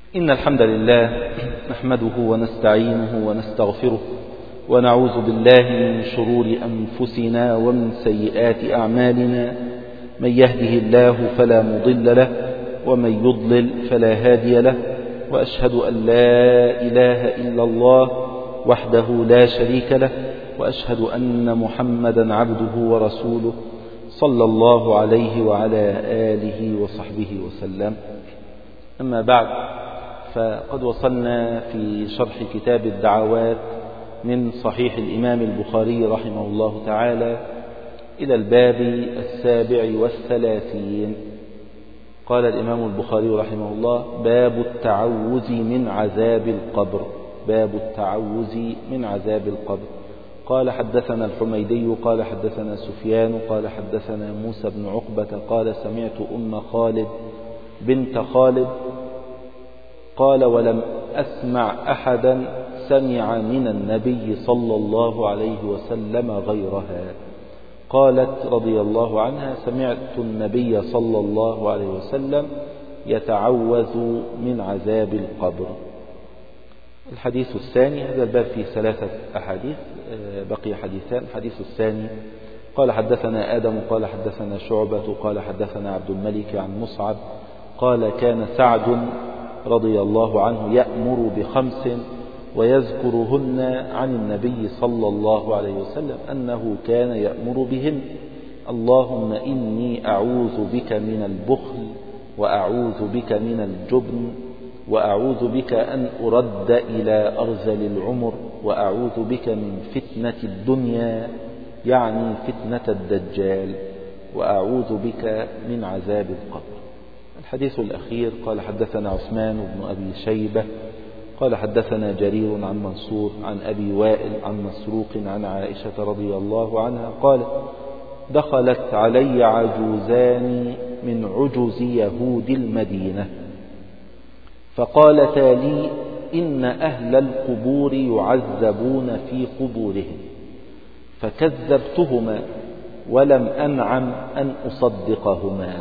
إن الحمد لله نحمده ونستعينه ونستغفره ونعوذ بالله من شرور أنفسنا ومن سيئات أعمالنا. من يهده الله فلا مضل له ومن يضلل فلا هادي له، وأشهد أن لا إله إلا الله وحده لا شريك له، وأشهد أن محمدا عبده ورسوله صلى الله عليه وعلى آله وصحبه وسلم. أما بعد، فقد وصلنا في شرح كتاب الدعوات من صحيح الإمام البخاري رحمه الله تعالى إلى الباب 37. قال الإمام البخاري رحمه الله: باب التعوذ من عذاب القبر. باب التعوذ من عذاب القبر. قال: حدثنا الحميدي قال حدثنا سفيان قال حدثنا موسى بن عقبة قال: سمعت أم خالد بنت خالد قال: ولم أسمع أحدا سمع من النبي صلى الله عليه وسلم غيرها. قالت رضي الله عنها: سمعت النبي صلى الله عليه وسلم يتعوذ من عذاب القبر. الحديث الثاني. هذا الباب فيه 3 أحاديث، بقي حديثان. الحديث الثاني: قال: حدثنا آدم قال حدثنا شعبة قال حدثنا عبد الملك عن مصعب قال: كان سعد رضي الله عنه يأمر ب5 ويذكرهن عن النبي صلى الله عليه وسلم أنه كان يأمر بهن: اللهم إني أعوذ بك من البخل، وأعوذ بك من الجبن، وأعوذ بك أن أرد إلى أرذل العمر، وأعوذ بك من فتنة الدنيا، يعني فتنة الدجال، وأعوذ بك من عذاب القبر. الحديث الأخير: قال: حدثنا عثمان بن أبي شيبة قال حدثنا جرير عن منصور عن أبي وائل عن مسروق عن عائشة رضي الله عنها قال: دخلت علي عجوزان من عجز يهود المدينة فقالتا لي: إن أهل القبور يعذبون في قبورهم. فكذبتهما ولم أنعم أن أصدقهما،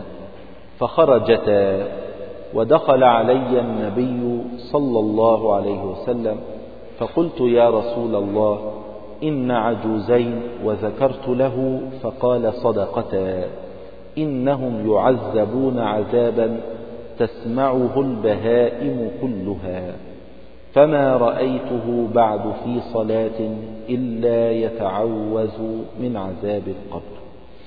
فخرجتا، ودخل علي النبي صلى الله عليه وسلم فقلت: يا رسول الله، إن عجوزين، وذكرت له فقال: صدقتا، إنهم يعذبون عذابا تسمعه البهائم كلها، فما رأيته بعد في صلاة إلا يتعوذ من عذاب القبر.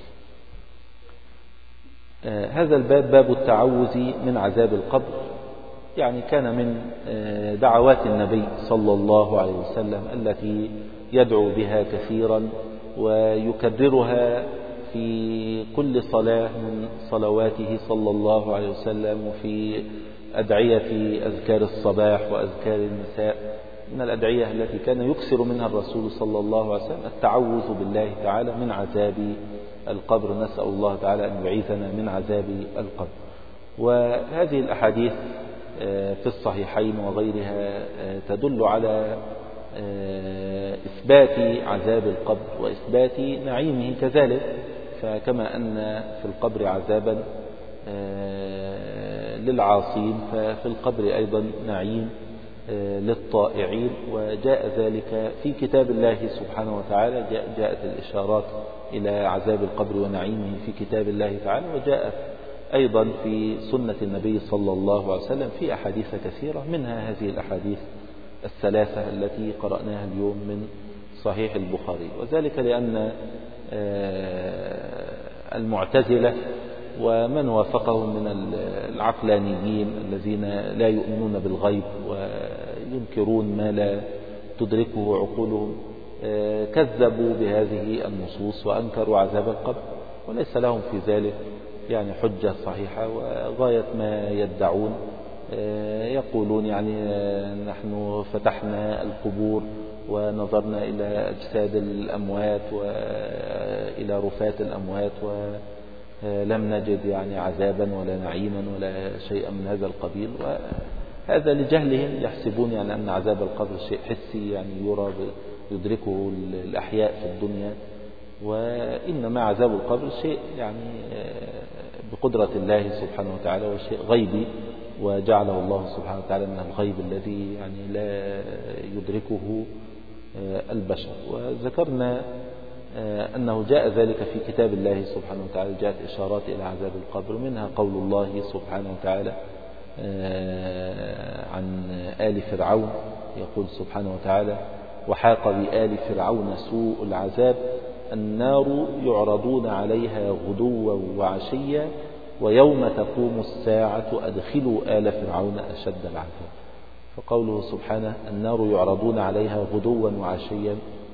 هذا الباب باب التعوذ من عذاب القبر، يعني كان من دعوات النبي صلى الله عليه وسلم التي يدعو بها كثيرا ويكررها في كل صلاة من صلواته صلى الله عليه وسلم، وفي أدعية أذكار الصباح وأذكار المساء. من الأدعية التي كان يكثر منها الرسول صلى الله عليه وسلم التعوذ بالله تعالى من عذاب القبر. نسأل الله تعالى أن يعيذنا من عذاب القبر. وهذه الأحاديث في الصحيحين وغيرها تدل على إثبات عذاب القبر وإثبات نعيمه كذلك. فكما أن في القبر عذابا للعاصين، ففي القبر أيضا نعيم للطائعين. وجاء ذلك في كتاب الله سبحانه وتعالى، جاءت الإشارات إلى عذاب القبر ونعيمه في كتاب الله تعالى، وجاءت أيضا في سنة النبي صلى الله عليه وسلم في أحاديث كثيرة، منها هذه الأحاديث 3 التي قرأناها اليوم من صحيح البخاري. وذلك لأن المعتزلة ومن وافقهم من العقلانيين الذين لا يؤمنون بالغيب وينكرون ما لا تدركه عقولهم كذبوا بهذه النصوص وأنكروا عذاب القبر، وليس لهم في ذلك يعني حجة صحيحة. وغاية ما يدعون يقولون يعني نحن فتحنا القبور ونظرنا إلى أجساد الأموات وإلى رفات الأموات ولم نجد يعني عذابا ولا نعيما ولا شيئا من هذا القبيل. وهذا لجهلهم، يحسبون يعني أن عذاب القبر شيء حسي يعني يرى يدركه الأحياء في الدنيا، وإنما عذاب القبر شيء يعني بقدرة الله سبحانه وتعالى، وشيء غيبي وجعله الله سبحانه وتعالى من الغيب الذي يعني لا يدركه البشر. وذكرنا أنه جاء ذلك في كتاب الله سبحانه وتعالى، جاءت إشارات إلى عذاب القبر، منها قول الله سبحانه وتعالى عن آل فرعون، يقول سبحانه وتعالى: وحاق بآل فرعون سوء العذاب النار يعرضون عليها غدوا وعشيا ويوم تقوم الساعة أدخلوا آل فرعون أشد العذاب. فقوله سبحانه النار يعرضون عليها غدوا وعشيا،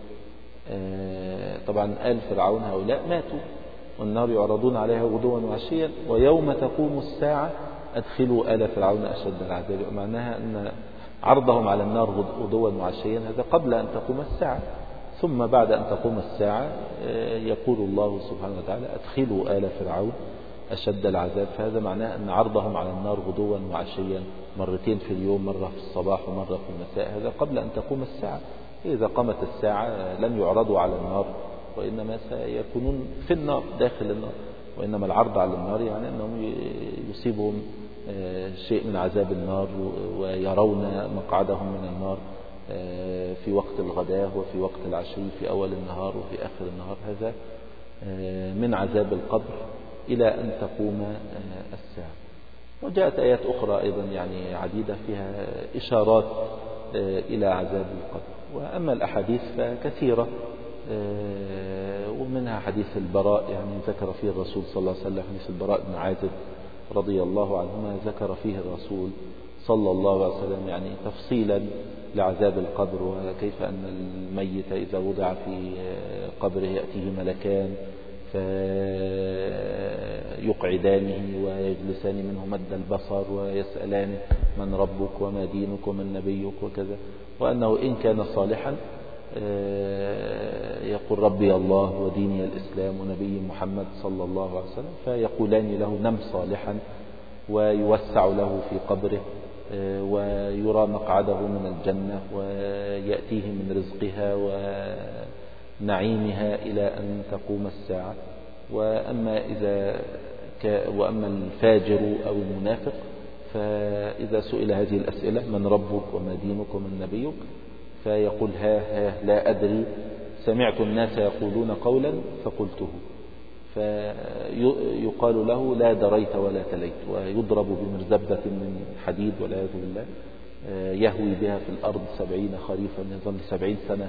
طبعا آل فرعون هؤلاء ماتوا، والنار يعرضون عليها غدوا وعشيا ويوم تقوم الساعة أدخلوا آل فرعون أشد العذاب. معناها أن عرضهم على النار غدوا وعشيا هذا قبل أن تقوم الساعة، ثم بعد أن تقوم الساعة يقول الله سبحانه وتعالى أدخلوا آل فرعون أشد العذاب. فهذا معناه أن عرضهم على النار غدوا وعشيا مرتين في اليوم، مرة في الصباح ومرة في المساء، هذا قبل أن تقوم الساعة. إذا قامت الساعة لن يعرضوا على النار، وإنما سيكونون في النار داخل النار، وإنما العرض على النار يعني أنهم يصيبهم شيء من عذاب النار ويرون مقعدهم من النار في وقت الغداء وفي وقت العشي، في أول النهار وفي آخر النهار. هذا من عذاب القبر إلى أن تقوم الساعة. وجاءت آيات أخرى أيضا يعني عديدة فيها إشارات إلى عذاب القبر. وأما الأحاديث فكثيرة، ومنها حديث البراء يعني ذكر فيه الرسول صلى الله عليه وسلم، حديث البراء بن عازب رضي الله عنهما ذكر فيه الرسول صلى الله عليه وسلم يعني تفصيلا لعذاب القبر، وكيف أن الميت إذا وضع في قبره يأتيه ملكان فيقعدانه ويجلسان منه مد البصر ويسألانه من ربك وما دينك ومن نبيك وكذا، وأنه إن كان صالحا يقول ربي الله وديني الإسلام ونبي محمد صلى الله عليه وسلم، فيقولان له نم صالحا، ويوسع له في قبره ويرى مقعده من الجنة ويأتيه من رزقها ونعيمها إلى أن تقوم الساعة. وأما الفاجر أو المنافق فإذا سئل هذه الأسئلة من ربك وما دينك ومن نبيك فيقول ها لا أدري، سمعت الناس يقولون قولا فقلته، فيقال له لا دريت ولا تليت، ويضرب بمرزبة من حديد والعياذ بالله يهوي بها في الأرض 70 خريفا، يظل 70 سنة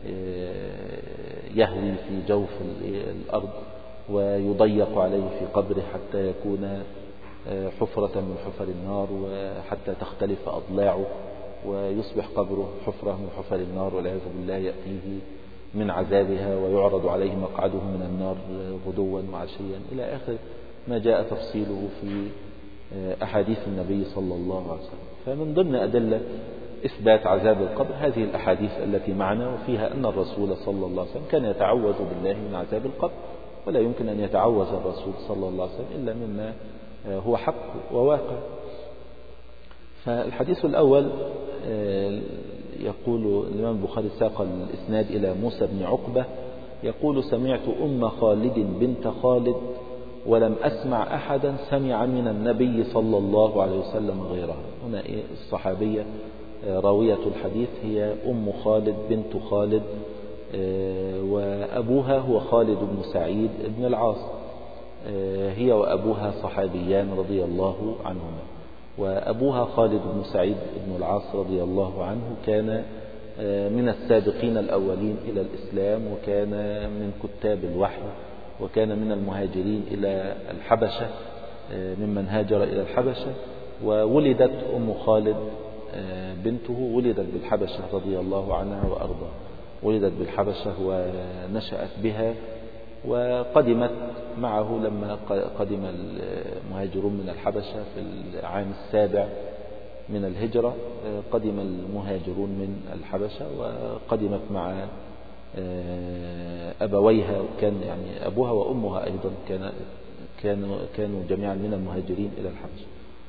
يهوي في جوف الأرض، ويضيق عليه في قبره حتى يكون حفرة من حفر النار وحتى تختلف أضلاعه، ويصبح قبره حفرة من حفر النار والعياذ بالله، يأتيه من عذابها ويعرض عليه مقعده من النار غدوا وعشيا إلى آخر ما جاء تفصيله في أحاديث النبي صلى الله عليه وسلم. فمن ضمن أدلة إثبات عذاب القبر هذه الأحاديث التي معنا، وفيها أن الرسول صلى الله عليه وسلم كان يتعوذ بالله من عذاب القبر، ولا يمكن أن يتعوذ الرسول صلى الله عليه وسلم إلا مما هو حق وواقع. فالحديث الأول يقول الإمام البخاري ساق الإسناد إلى موسى بن عقبة يقول سمعت أم خالد بنت خالد ولم أسمع أحدا سمع من النبي صلى الله عليه وسلم غيرها. هنا الصحابية راوية الحديث هي أم خالد بنت خالد، وأبوها هو خالد بن سعيد بن العاص، هي وأبوها صحابيان رضي الله عنهما. وأبوها خالد بن سعيد بن العاص رضي الله عنه كان من السابقين الأولين إلى الإسلام، وكان من كتاب الوحي، وكان من المهاجرين إلى الحبشة ممن هاجر إلى الحبشة. وولدت أم خالد بنته ولدت بالحبشة رضي الله عنها وأرضاها، ولدت بالحبشة ونشأت بها، وقدمت معه لما قدم المهاجرون من الحبشة في العام 7 من الهجرة. قدم المهاجرون من الحبشة وقدمت مع أبويها، كان يعني أبوها وأمها أيضا كانوا جميعا من المهاجرين إلى الحبشة.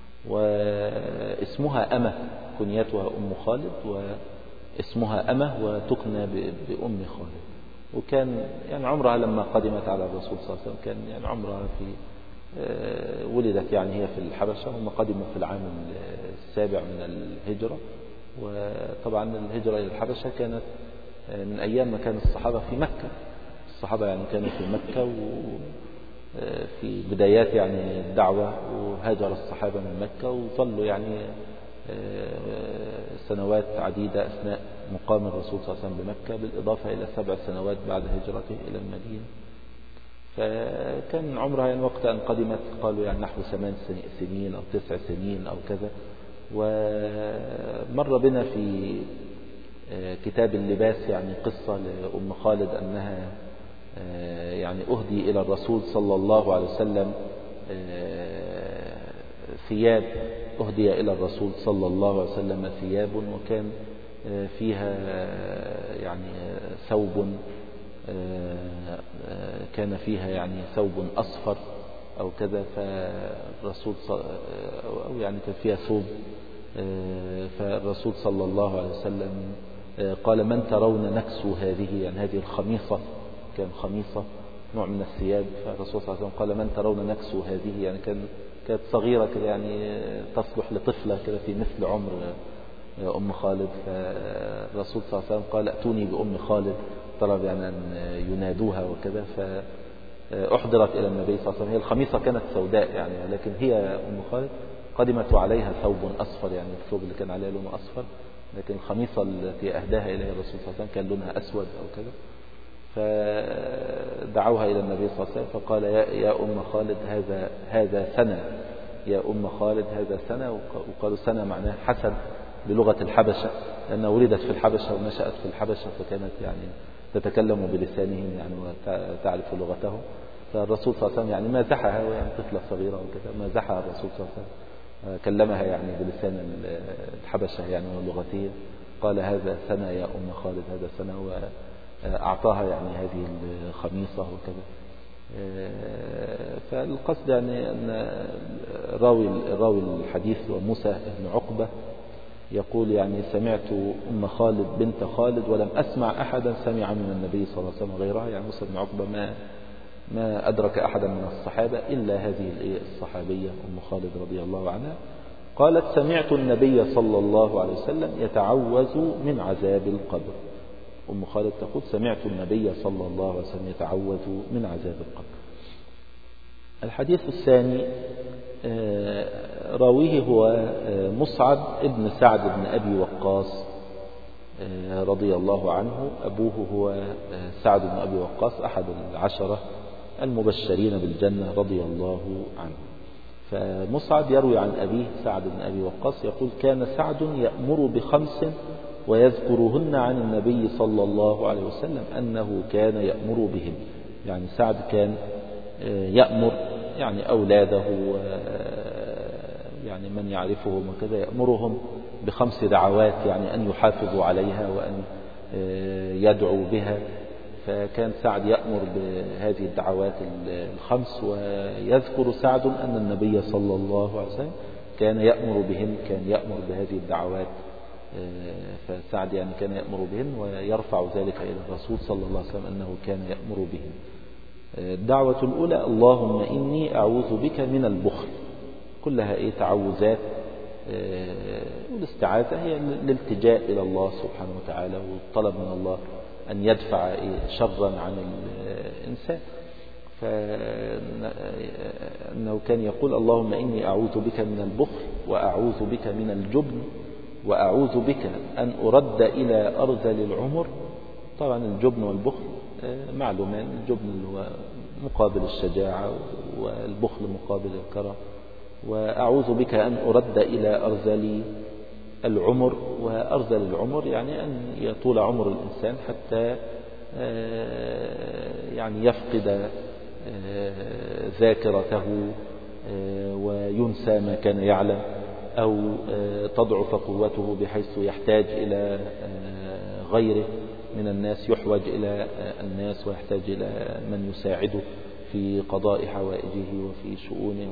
واسمها أمة، كنيتها أم خالد واسمها أمة وتكنى بأم خالد. وكان يعني عمرها لما قدمت على الرسول صلى الله عليه وسلم كان يعني عمرها في ولدت يعني هي في الحبشة، هم قدموا في العام 7 من الهجرة. وطبعا الهجرة إلى الحبشة كانت من أيام ما كان الصحابة في مكة. الصحابة يعني كانوا في مكة وفي بدايات يعني الدعوة، وهاجر الصحابة من مكة وظلوا يعني سنوات عديدة أثناء مقام الرسول صلى الله عليه وسلم بمكة، بالإضافة إلى 7 سنوات بعد هجرته إلى المدينة. فكان عمرها يعني وقت أن قدمت قالوا يعني نحو 8 سنين أو 9 سنين أو كذا. ومر بنا في كتاب اللباس يعني قصة لأم خالد أنها يعني أهدي إلى الرسول صلى الله عليه وسلم ثياب، أهدي إلى الرسول صلى الله عليه وسلم ثياب، وكان فيها يعني ثوب، كان فيها يعني ثوب أصفر أو كذا، فالرسول أو يعني كان فيها ثوب، فالرسول صلى الله عليه وسلم قال من ترون نكسو هذه، يعني هذه الخميصة، كان خميصة نوع من الثياب، فالرسول صلى الله عليه وسلم قال من ترون نكسو هذه، يعني كانت صغيرة كده يعني تصلح لطفلة كده في مثل عمر أم خالد. فالرسول صلى الله عليه وسلم قال ائتوني بأم خالد، طلب يعني أن ينادوها وكذا، فأحضرت إلى النبي صلى الله عليه وسلم. هي الخميصة كانت سوداء يعني، لكن هي أم خالد قدمت عليها ثوب أصفر، يعني الثوب اللي كان عليه لونه أصفر، لكن الخميصة التي أهداها إليها الرسول صلى الله عليه وسلم كان لونها أسود أو كذا. فدعوها إلى النبي صلى الله عليه وسلم فقال يا أم خالد هذا سنة، يا أم خالد هذا سنة. وقالوا سنة معناه حسن بلغة الحبشة، لأنها ولدت في الحبشة ونشأت في الحبشة، فكانت يعني تتكلم بلسانهم يعني وتعرف لغتهم. فالرسول صلى الله عليه وسلم يعني مازحها، وهي طفلة صغيرة وكذا، مازحها الرسول صلى الله عليه وسلم، كلمها يعني بلسان الحبشة يعني ولغتهم. قال هذا سنة يا أم خالد، هذا سنة، وأعطاها يعني هذه الخميصة وكذا. فالقصد يعني أن راوي الحديث وموسى بن عقبة يقول يعني سمعت أم خالد بنت خالد ولم أسمع أحدا سمع من النبي صلى الله عليه وسلم غيرها. يعني موسى بن عقبة ما أدرك أحدا من الصحابة إلا هذه الصحابية أم خالد رضي الله عنها. قالت سمعت النبي صلى الله عليه وسلم يتعوذ من عذاب القبر. أم خالد تقول سمعت النبي صلى الله عليه وسلم يتعوذ من عذاب القبر. الحديث الثاني راويه هو مصعب ابن سعد بن أبي وقاص رضي الله عنه. أبوه هو سعد بن أبي وقاص أحد 10 المبشرين بالجنة رضي الله عنه. فمصعب يروي عن أبيه سعد بن أبي وقاص يقول كان سعد يأمر ب5 ويذكرهن عن النبي صلى الله عليه وسلم أنه كان يأمر بهم. يعني سعد كان يأمر يعني أولاده يعني من يعرفهم وكذا، يأمرهم ب5 دعوات، يعني أن يحافظوا عليها وأن يدعوا بها. فكان سعد يأمر بهذه الدعوات 5، ويذكر سعد أن النبي صلى الله عليه وسلم كان يأمر بهم، كان يأمر بهذه الدعوات. فسعد يعني كان يأمر بهم ويرفع ذلك إلى الرسول صلى الله عليه وسلم أنه كان يأمر بهم. الدعوة الأولى اللهم إني أعوذ بك من البخل، كلها تعوذات. والاستعاذة هي الالتجاء إلى الله سبحانه وتعالى والطلب من الله أن يدفع شرا عن الإنسان. فأنه كان يقول اللهم إني أعوذ بك من البخل وأعوذ بك من الجبن وأعوذ بك أن أرد إلى أرذل العمر. طبعا الجبن والبخل معلومان، الجبن هو مقابل الشجاعة والبخل مقابل الكرم. وأعوذ بك أن أرد إلى أرذل العمر، وأرذل العمر يعني أن يطول عمر الإنسان حتى يعني يفقد ذاكرته وينسى ما كان يعلم، أو تضعف قوته بحيث يحتاج إلى غيره من الناس، يحوج إلى الناس ويحتاج إلى من يساعده في قضاء حوائجه وفي شؤونه،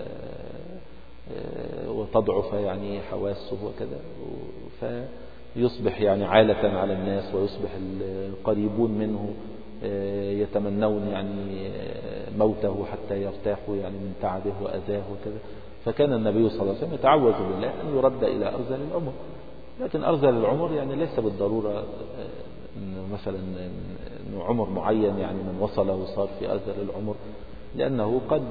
وتضعف يعني حواسه وكذا، فيصبح يعني عالة على الناس، ويصبح القريبون منه يتمنون يعني موته حتى يرتاحوا يعني من تعبه وأذاه وكذا. فكان النبي صلى الله عليه وسلم يتعوذ بالله أن يرد إلى أرذل العمر. لكن أرذل العمر يعني ليس بالضرورة مثلا أنه عمر معين يعني من وصله وصار في أرذل العمر، لأنه قد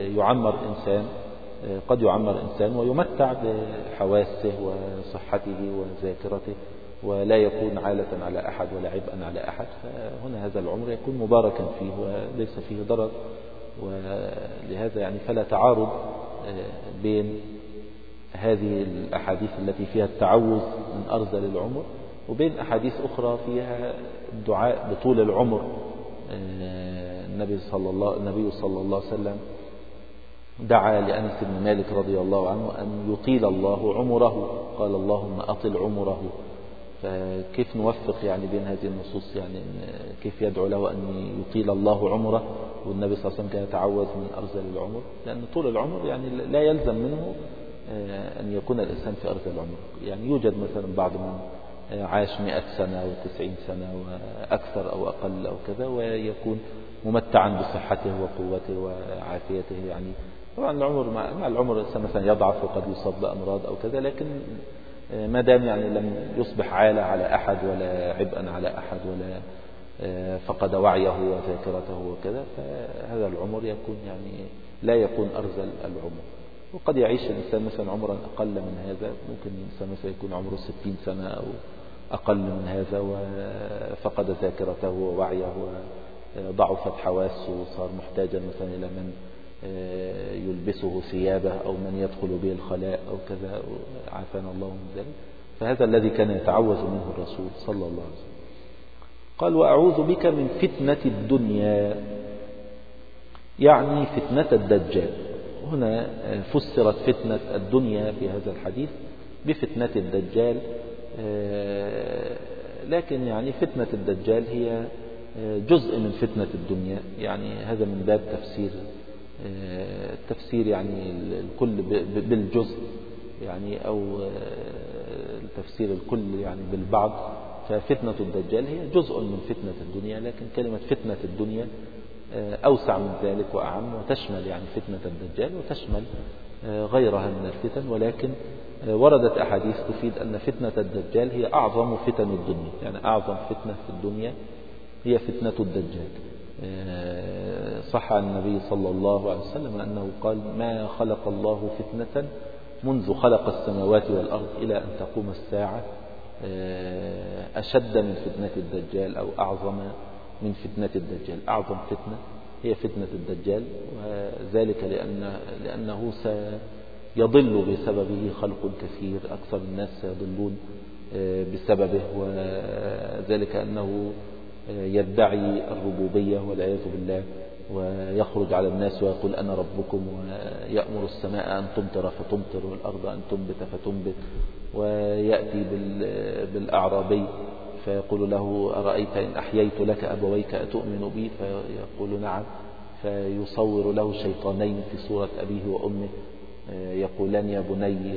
يعمر إنسان ويمتع بحواسه وصحته وذاكرته ولا يكون عالة على أحد ولا عبئا على أحد. فهنا هذا العمر يكون مباركا فيه وليس فيه ضرر. ولهذا يعني فلا تعارض بين هذه الأحاديث التي فيها التعوذ من أرذل العمر وبين أحاديث أخرى فيها الدعاء بطول العمر. النبي صلى الله عليه وسلم دعا لأنس بن مالك رضي الله عنه أن يطيل الله عمره، قال اللهم أطل عمره. فكيف نوفق يعني بين هذه النصوص؟ يعني كيف يدعو له أن يطيل الله عمره والنبي صلى الله عليه وسلم كان يتعوذ من أرذل العمر؟ لأن طول العمر يعني لا يلزم منه أن يكون الإنسان في أرذل العمر. يعني يوجد مثلا بعض من عاش 100 سنة أو 90 سنة وأكثر أو أقل أو كذا ويكون ممتعا بصحته وقوته وعافيته. يعني طبعا العمر مع العمر الإنسان مثلا يضعف وقد يصاب بأمراض أو كذا، لكن ما دام يعني لم يصبح عالة على أحد ولا عبئا على أحد ولا فقد وعيه وذاكرته وكذا، فهذا العمر يكون يعني لا يكون أرذل العمر. وقد يعيش الإنسان مثلا عمرا أقل من هذا، ممكن الإنسان مثلا يكون عمره 60 سنة أو أقل من هذا وفقد ذاكرته ووعيه وضعفت حواسه وصار محتاجا مثلا إلى من يلبسه ثيابه أو من يدخل به الخلاء أو كذا، عافانا الله من ذلك. فهذا الذي كان يتعوذ منه الرسول صلى الله عليه وسلم. قال وأعوذ بك من فتنة الدنيا، يعني فتنة الدجال. هنا فسرت فتنة الدنيا في هذا الحديث بفتنة الدجال، لكن يعني فتنة الدجال هي جزء من فتنة الدنيا. يعني هذا من باب تفسير يعني الكل بالجزء يعني أو تفسير الكل يعني بالبعض. ففتنة الدجال هي جزء من فتنة الدنيا، لكن كلمة فتنة الدنيا أوسع من ذلك وأعم، وتشمل يعني فتنة الدجال وتشمل غيرها من الفتن. ولكن وردت أحاديث تفيد أن فتنة الدجال هي أعظم فتن الدنيا، يعني أعظم فتنة في الدنيا هي فتنة الدجال. صح عن النبي صلى الله عليه وسلم أنه قال ما خلق الله فتنة منذ خلق السماوات والأرض إلى أن تقوم الساعة أشد من فتنة الدجال أو أعظم من فتنة الدجال. أعظم فتنة هي فتنة الدجال، وذلك لأنه سيضل بسببه خلق كثير، أكثر الناس سيضلون بسببه، وذلك أنه يدعي الربوبية والعياذ بالله ويخرج على الناس ويقول أنا ربكم، ويأمر السماء أن تمطر فتمطر والأرض أن تنبت فتنبت، ويأتي بالأعرابي فيقول له أرأيت إن أحييت لك أبويك أتؤمن بي؟ فيقول نعم، فيصور له شيطانين في صورة أبيه وأمه يقولان يا بني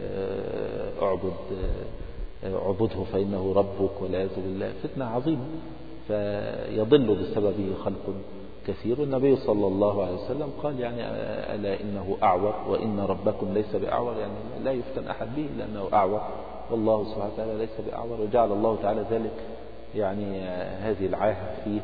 اعبده فإنه ربك، والعياذ بالله. فتنة عظيمة، فيضل بسببه خلق كثير. النبي صلى الله عليه وسلم قال يعني ألا إنه أعور وإن ربكم ليس بأعور، يعني لا يفتن أحد به لأنه أعور، والله سبحانه وتعالى ليس بأعور. وجعل الله تعالى ذلك يعني هذه العاهة فيه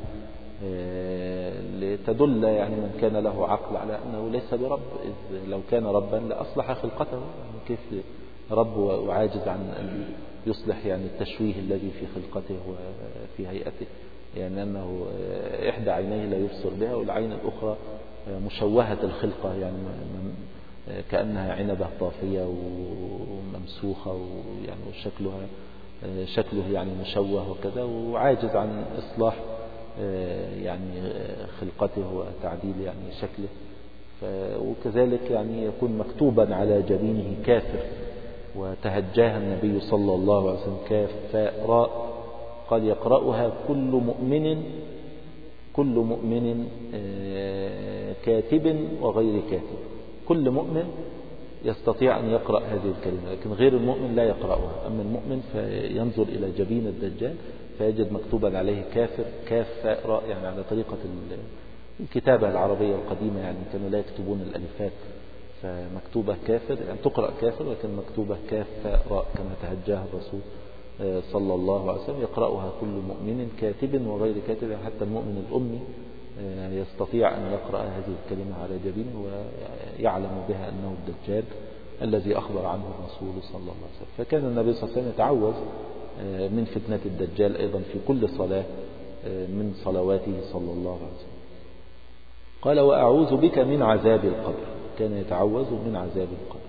لتدل يعني من كان له عقل على أنه ليس برب، إذ لو كان ربا لأصلح خلقته. يعني كيف رب وعاجز عن أن يصلح يعني التشويه الذي في خلقته وفي هيئته، يعني أنه إحدى عينيه لا يبصر بها والعين الأخرى مشوهة الخلقة، يعني كأنها عنبة طافية وممسوخة، ويعني شكله يعني مشوه وكذا، وعاجز عن إصلاح يعني خلقته وتعديل يعني شكله. وكذلك يعني يكون مكتوبا على جبينه كافر، وتهجاها النبي صلى الله عليه وسلم كاف فاء راء، قال يقرأها كل مؤمن كاتب وغير كاتب. كل مؤمن يستطيع أن يقرأ هذه الكلمة، لكن غير المؤمن لا يقرأها. أما المؤمن فينظر إلى جبين الدجال فيجد مكتوبا عليه كافر كاف فاء راء، يعني على طريقة الكتابة العربية القديمة، يعني كانوا لا يكتبون الألفات، فمكتوبة كافر يعني تقرأ كافر، لكن مكتوبة كاف فاء راء كما تهجاها الرسول صلى الله عليه وسلم، يقرأها كل مؤمن كاتب وغير كاتب، حتى المؤمن الأمي يستطيع أن يقرأ هذه الكلمة على جبينه ويعلم بها أنه الدجال الذي أخبر عنه الرسول صلى الله عليه وسلم. فكان النبي صلى الله عليه وسلم يتعوذ من فتنة الدجال أيضا في كل صلاة من صلواته صلى الله عليه وسلم. قال وأعوذ بك من عذاب القبر، كان يتعوذ من عذاب القبر.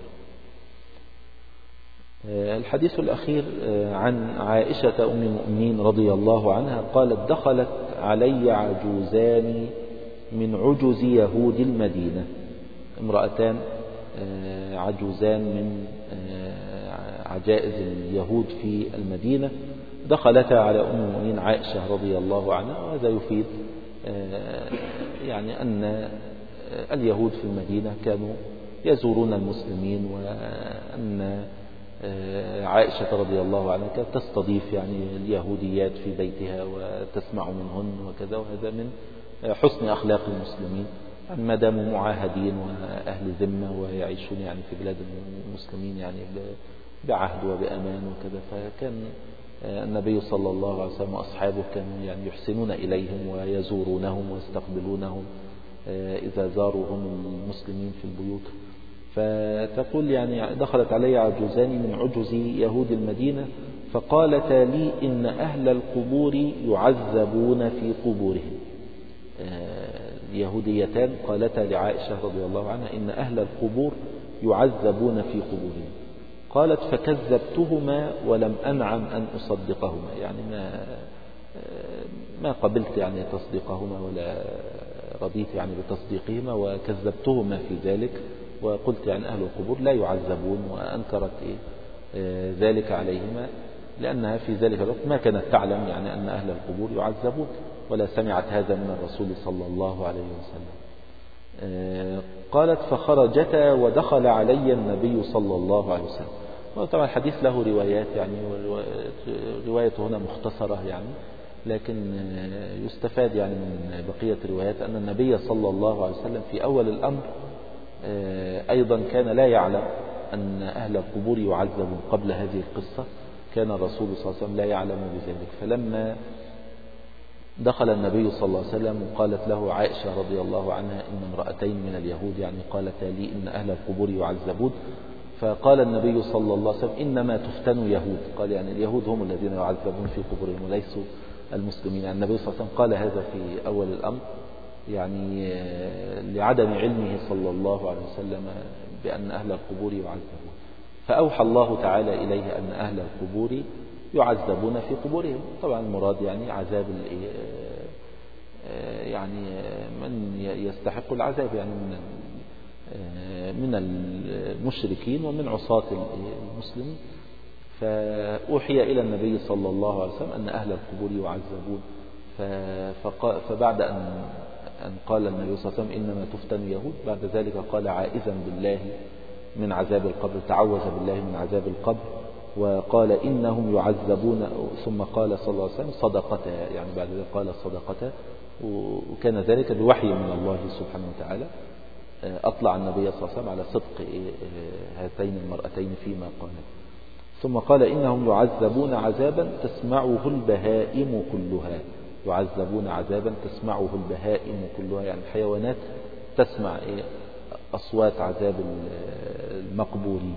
الحديث الأخير عن عائشة أم المؤمنين رضي الله عنها قالت دخلت علي عجوزان من عجز يهود المدينة، امرأتان عجوزان من عجائز اليهود في المدينة، دخلتا على أم المؤمنين عائشة رضي الله عنها، وهذا يفيد يعني أن اليهود في المدينة كانوا يزورون المسلمين، وأن عائشة رضي الله عنها كانت تستضيف يعني اليهوديات في بيتها وتسمع منهن وكذا، وهذا من حسن أخلاق المسلمين، يعني ما داموا معاهدين وأهل ذمة ويعيشون يعني في بلاد المسلمين يعني بعهد وبأمان وكذا. فكان النبي صلى الله عليه وسلم وأصحابه كانوا يعني يحسنون إليهم ويزورونهم ويستقبلونهم إذا زاروا هم المسلمين في البيوت. فتقول يعني دخلت علي عجوزان من عجز يهود المدينة فقالتا لي إن أهل القبور يعذبون في قبورهم. اليهوديتان قالتا لعائشة رضي الله عنها إن أهل القبور يعذبون في قبورهم. قالت فكذبتهما ولم أنعم أن أصدقهما، يعني ما قبلت يعني تصديقهما ولا رضيت يعني بتصديقهما، وكذبتهما في ذلك وقلت يعني أهل القبور لا يعذبون، وأنكرت ذلك عليهما، لأنها في ذلك الوقت ما كانت تعلم يعني أن أهل القبور يعذبون، ولا سمعت هذا من الرسول صلى الله عليه وسلم. قالت فخرجتا ودخل علي النبي صلى الله عليه وسلم. وطبعا الحديث له روايات يعني، روايته هنا مختصرة يعني، لكن يستفاد يعني من بقية الروايات أن النبي صلى الله عليه وسلم في أول الأمر أيضا كان لا يعلم أن أهل القبور يعذبون. قبل هذه القصة كان الرسول صلى الله عليه وسلم لا يعلم بذلك، فلما دخل النبي صلى الله عليه وسلم وقالت له عائشة رضي الله عنها إن امرأتين من اليهود يعني قالتا لي إن أهل القبور يعذبون، فقال النبي صلى الله عليه وسلم إنما تفتن يهود، قال يعني اليهود هم الذين يعذبون في قبورهم وليسوا المسلمين. يعني النبي صلى الله عليه وسلم قال هذا في أول الأمر يعني لعدم علمه صلى الله عليه وسلم بأن أهل القبور يعذبون، فأوحى الله تعالى إليه أن أهل القبور يعذبون في قبورهم. طبعا المراد يعني عذاب يعني من يستحق العذاب يعني من المشركين ومن عصاة المسلمين. فأوحي إلى النبي صلى الله عليه وسلم أن أهل القبور يعذبون، فبعد أن قال النبي صلى الله عليه وسلم إنما تفتن يهود، بعد ذلك قال عائذا بالله من عذاب القبر، تعوذ بالله من عذاب القبر، وقال إنهم يعذبون، ثم قال صلى الله عليه وسلم صدقتا، يعني بعد ذلك قال صدقتا، وكان ذلك بوحي من الله سبحانه وتعالى أطلع النبي صلى الله عليه وسلم على صدق هاتين المرأتين فيما قالت. ثم قال إنهم يعذبون عذابا تسمعه البهائم كلها، يعذبون عذابا تسمعه البهائم كلها، يعني الحيوانات تسمع أصوات عذاب المقبورين.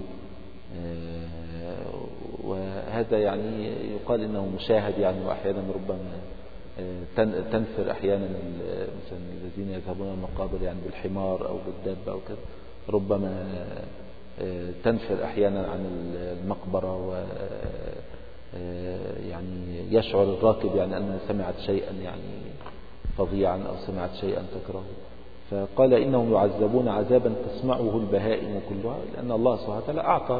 وهذا يعني يقال إنه مشاهد يعني، وأحيانا ربما تنفر أحيانا مثلا الذين يذهبون المقابر يعني بالحمار أو بالدابة أو كذا، ربما تنفر أحيانا عن المقبرة، و يعني يشعر الراكب يعني أنها سمعت شيئا يعني فظيعا أو سمعت شيئا تكرهه. فقال إنهم يعذبون عذابا تسمعه البهائم كلها، لأن الله سبحانه وتعالى أعطى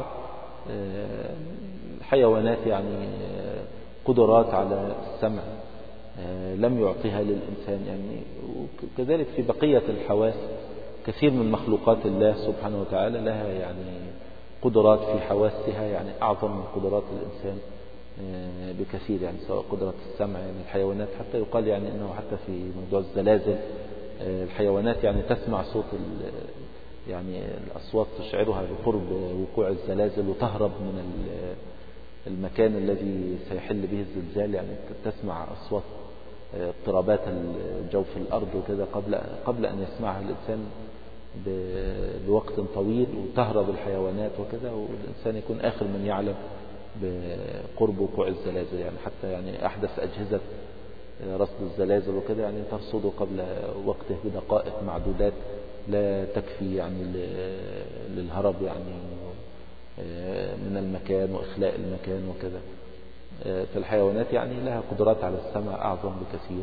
الحيوانات يعني قدرات على السمع لم يعطيها للإنسان يعني. وكذلك في بقية الحواس كثير من مخلوقات الله سبحانه وتعالى لها يعني قدرات في حواسها يعني أعظم من قدرات الإنسان بكثير، يعني سواء قدرة السمع، يعني الحيوانات حتى يقال يعني أنه حتى في موضوع الزلازل الحيوانات يعني تسمع صوت يعني الأصوات تشعرها بقرب وقوع الزلازل وتهرب من المكان الذي سيحل به الزلزال، يعني تسمع أصوات اضطرابات الجو في الأرض وكذا قبل أن يسمعها الإنسان بوقت طويل، وتهرب الحيوانات وكذا، والإنسان يكون آخر من يعلم بقرب وقوع الزلازل. يعني حتى يعني أحدث أجهزة رصد الزلازل وكذا يعني ترصده قبل وقته بدقائق معدودات لا تكفي يعني للهرب يعني من المكان وإخلاء المكان وكذا. فالحيوانات يعني لها قدرات على السمع أعظم بكثير.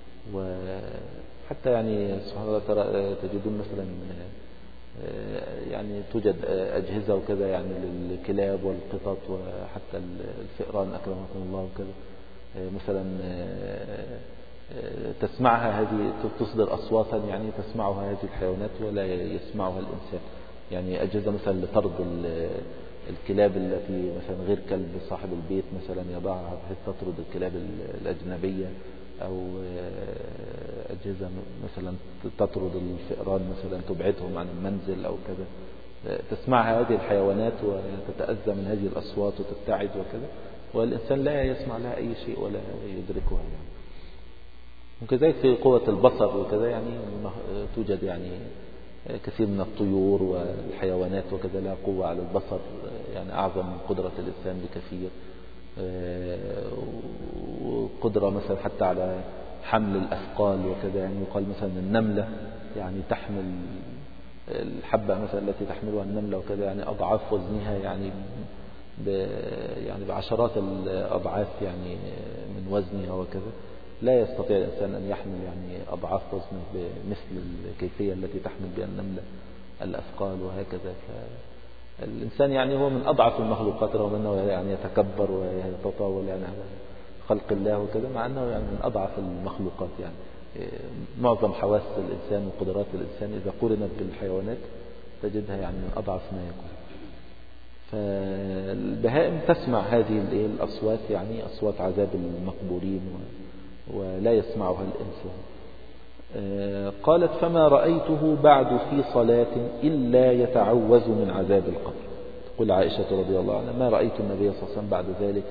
وحتى يعني سبحان الله تجدون مثلا يعني توجد أجهزة وكذا يعني للكلاب والقطط وحتى الفئران أكرمكم الله وكذا، مثلا تسمعها هذه، تصدر أصواتا يعني تسمعها هذه الحيوانات ولا يسمعها الإنسان. يعني أجهزة مثلا لطرد الكلاب التي مثلا غير كلب صاحب البيت مثلا يضعها بحيث تطرد الكلاب الأجنبية، أو أجهزة مثلا تطرد الفئران مثلا تبعدهم عن المنزل أو كذا، تسمعها هذه الحيوانات وتتأذى من هذه الأصوات وتبتعد وكذا، والإنسان لا يسمع لها أي شيء ولا يدركها يعني. وكذلك في قوة البصر وكذا يعني توجد يعني كثير من الطيور والحيوانات وكذا لها قوة على البصر يعني أعظم من قدرة الإنسان بكثير، وقدرة مثلا حتى على حمل الأثقال وكذا. يعني يقال مثلا النملة يعني تحمل الحبة مثلا التي تحملها النملة وكذا يعني أضعاف وزنها يعني يعني بعشرات الأضعاف يعني من وزنها وكذا. لا يستطيع الإنسان أن يحمل يعني أضعاف وزنه بمثل الكيفية التي تحمل بها النملة الأثقال وهكذا. فالإنسان يعني هو من أضعف المخلوقات، رغم أنه يعني يتكبر ويتطاول يعني على خلق الله وكذا، مع أنه يعني من أضعف المخلوقات. يعني معظم حواس الإنسان وقدرات الإنسان إذا قرنت بالحيوانات تجدها يعني من أضعف ما يكون. فالبهائم تسمع هذه الأصوات، يعني أصوات عذاب المقبورين ولا يسمعها الإنسان. قالت فما رأيته بعد في صلاة إلا يتعوذ من عذاب القبر. تقول عائشة رضي الله عنها ما رأيت النبي صلى الله عليه وسلم بعد ذلك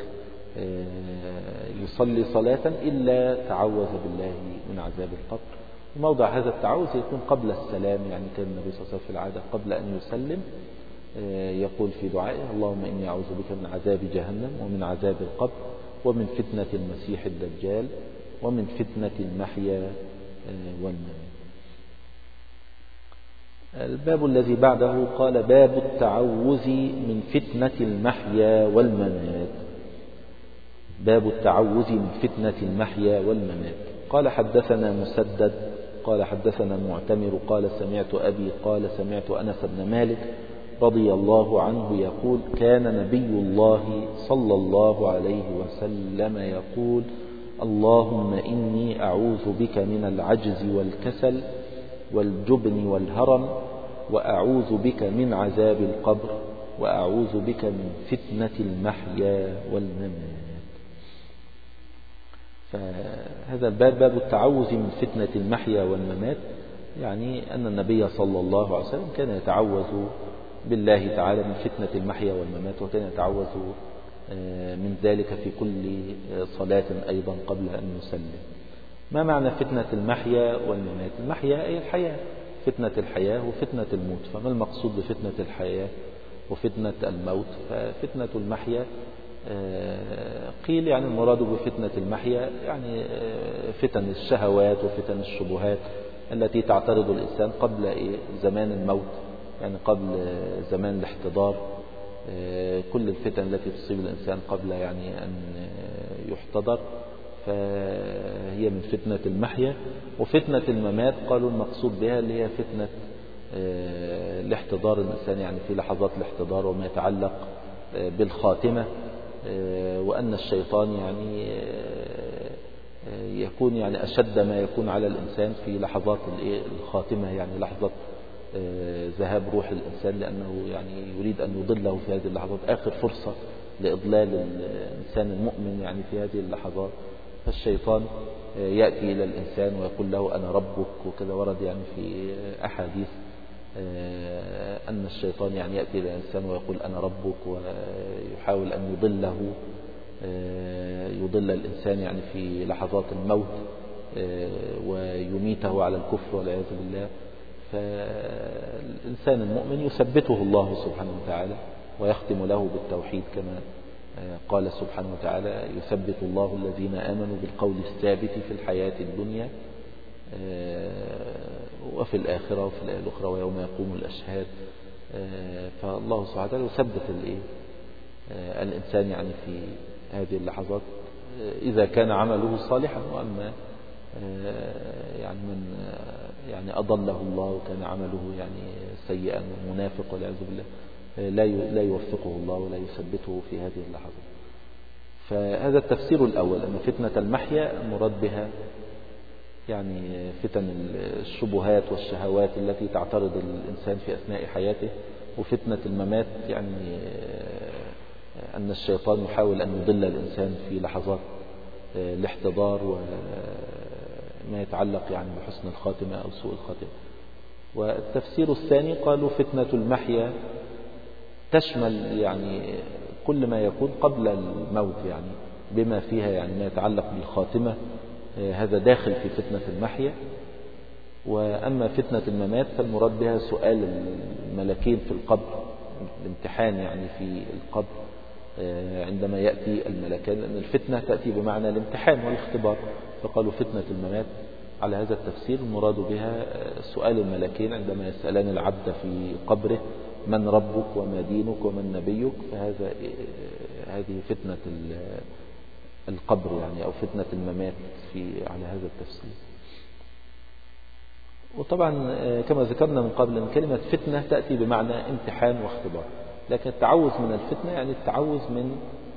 يصلي صلاة إلا تعوذ بالله من عذاب القبر. موضع هذا التعوذ يكون قبل السلام، يعني كان النبي صلى الله عليه وسلم في العادة قبل أن يسلم يقول في دعائه اللهم إني أعوذ بك من عذاب جهنم ومن عذاب القبر ومن فتنة المسيح الدجال ومن فتنة المحيا والممات. الباب الذي بعده قال باب التعوذ من فتنة المحيا والممات. باب التعوذ من فتنة المحيا والممات. قال حدثنا مسدد قال حدثنا المعتمر قال سمعت أبي قال سمعت أنس بن مالك رضي الله عنه يقول كان نبي الله صلى الله عليه وسلم يقول اللهم إني أعوذ بك من العجز والكسل والجبن والهرم وأعوذ بك من عذاب القبر وأعوذ بك من فتنة المحيا والممات. فهذا الباب باب التعوذ من فتنة المحيا والممات، يعني أن النبي صلى الله عليه وسلم كان يتعوذ بالله تعالى من فتنة المحيا والممات، وكان يتعوذ من ذلك في كل صلاة أيضا قبل أن يسلم. ما معنى فتنة المحيا والممات؟ المحيا أي الحياة، فتنة الحياة وفتنة الموت. فما المقصود بفتنة الحياة وفتنة الموت؟ ففتنة المحيا قيل يعني المراد بفتنة المحيا يعني فتن الشهوات وفتن الشبهات التي تعترض الإنسان قبل زمان الموت، يعني قبل زمان الاحتضار. كل الفتن التي تصيب الإنسان قبل يعني أن يحتضر فهي من فتنة المحيا. وفتنة الممات قالوا المقصود بها اللي هي فتنة الاحتضار الإنسان، يعني في لحظات الاحتضار وما يتعلق بالخاتمة، وأن الشيطان يعني يكون يعني أشد ما يكون على الإنسان في لحظات الخاتمة، يعني لحظة ذهاب روح الإنسان، لأنه يعني يريد أن يضله في هذه اللحظات، آخر فرصة لإضلال الإنسان المؤمن يعني في هذه اللحظات. فالشيطان يأتي إلى الإنسان ويقول له أنا ربك وكذا. ورد يعني في أحاديث أن الشيطان يعني يأتي إلى الإنسان ويقول أنا ربك، ويحاول أن يضل الإنسان يعني في لحظات الموت ويميته على الكفر والعياذ بالله. فالإنسان المؤمن يثبته الله سبحانه وتعالى ويختم له بالتوحيد كما قال سبحانه وتعالى يثبت الله الذين آمنوا بالقول الثابت في الحياة الدنيا وفي الآخرة وفي الآية الأخرى ويوم يقوم الأشهاد. فالله سبحانه وتعالى يثبت الإنسان يعني في هذه اللحظات إذا كان عمله صالحا. وأما يعني من يعني أضله الله وكان عمله يعني سيئا ومنافق والعياذ بالله لا يوفقه الله ولا يثبته في هذه اللحظة. فهذا التفسير الأول، أن فتنة المحيا المراد بها يعني فتن الشبهات والشهوات التي تعترض الإنسان في أثناء حياته. وفتنة الممات يعني أن الشيطان يحاول أن يضل الإنسان في لحظات الاحتضار وما يتعلق يعني بحسن الخاتمة أو سوء الخاتمة. والتفسير الثاني قالوا فتنة المحيا تشمل يعني كل ما يكون قبل الموت يعني بما فيها يعني ما يتعلق بالخاتمة، هذا داخل في فتنة المحيا. وأما فتنة الممات فالمراد بها سؤال الملكين في القبر، الامتحان يعني في القبر عندما يأتي الملكان، لأن الفتنة تأتي بمعنى الامتحان والاختبار. فقالوا فتنة الممات على هذا التفسير المراد بها سؤال الملكين عندما يسألان العبد في قبره من ربك وما دينك ومن نبيك. هذه فتنة القبر يعني أو فتنة الممات على هذا التفسير. وطبعا كما ذكرنا من قبل أن كلمة فتنة تأتي بمعنى امتحان واختبار، لكن التعوذ من الفتنة يعني التعوذ من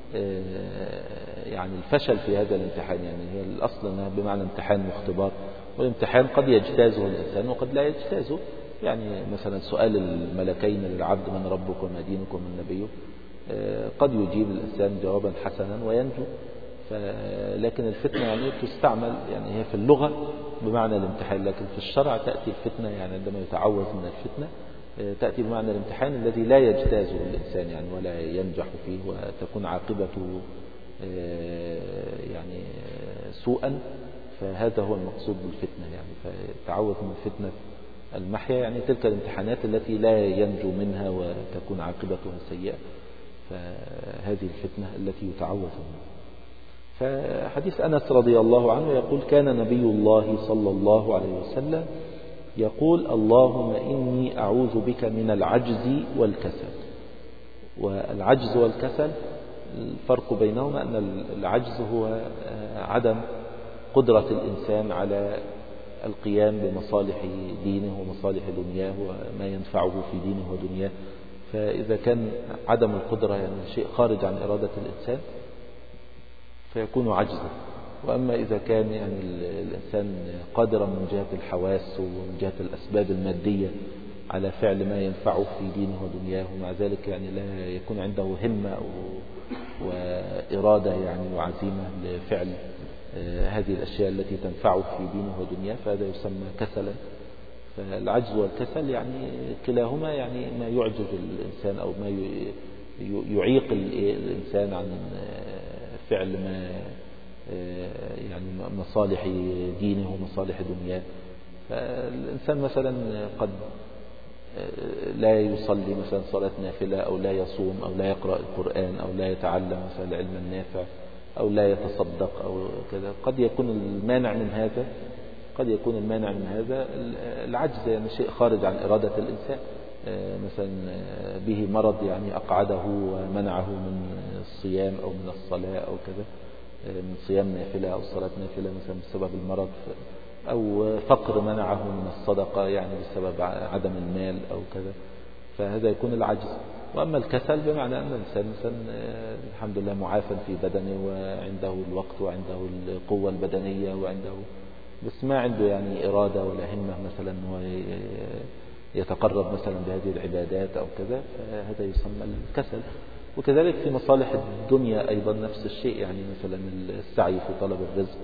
يعني الفشل في هذا الامتحان. يعني هي الأصل أنها بمعنى امتحان واختبار، والامتحان قد يجتازه الإنسان وقد لا يجتازه. يعني مثلا سؤال الملكين للعبد من ربك وما دينك ومن نبيك قد يجيب الإنسان جوابا حسنا وينجو. لكن الفتنة يعني تستعمل يعني هي في اللغة بمعنى الامتحان، لكن في الشرع تأتي الفتنة يعني عندما يتعوذ من الفتنة تأتي بمعنى الامتحان الذي لا يجتازه الإنسان يعني ولا ينجح فيه وتكون عاقبته يعني سوءا. فهذا هو المقصود بالفتنة يعني. فالتعوذ من فتنة المحيا يعني تلك الامتحانات التي لا ينجو منها وتكون عاقبتها سيئة، فهذه الفتنة التي يتعوذ منها. فحديث أنس رضي الله عنه يقول كان نبي الله صلى الله عليه وسلم يقول اللهم إني أعوذ بك من العجز والكسل. والعجز والكسل الفرق بينهما أن العجز هو عدم قدرة الإنسان على القيام بمصالح دينه ومصالح دنياه وما ينفعه في دينه ودنياه. فإذا كان عدم القدرة يعني شيء خارج عن إرادة الإنسان فيكون عجزا. وأما إذا كان يعني الإنسان قادرا من جهة الحواس ومن جهة الأسباب المادية على فعل ما ينفعه في دينه ودنياه، ومع ذلك يعني لا يكون عنده همة وإرادة يعني وعزيمة لفعل هذه الأشياء التي تنفعه في دينه ودنياه، فهذا يسمى كسلا. فالعجز والكسل يعني كلاهما يعني ما يعجز الإنسان أو ما يعيق الإنسان عن فعل ما يعني مصالح دينه ومصالح دنياه. فالإنسان مثلا قد لا يصلي مثلا صلاة نافلة أو لا يصوم أو لا يقرأ القرآن أو لا يتعلم مثلا العلم النافع أو لا يتصدق أو كذا. قد يكون المانع من هذا العجز، يعني شيء خارج عن إرادة الإنسان. مثلا به مرض يعني أقعده ومنعه من الصيام أو من الصلاة أو كذا، من صيام نافلة أو صلاة نافلة مثلا بسبب المرض، أو فقر منعه من الصدقة يعني بسبب عدم المال أو كذا، فهذا يكون العجز. وأما الكسل بمعنى أن الإنسان مثلا الحمد لله معافى في بدنه وعنده الوقت وعنده القوة البدنية وعنده بس ما عنده يعني إرادة ولا همة مثلا هو يتقرب مثلا بهذه العبادات أو كذا، فهذا يسمى الكسل. وكذلك في مصالح الدنيا أيضا نفس الشيء، يعني مثلا السعي في طلب الرزق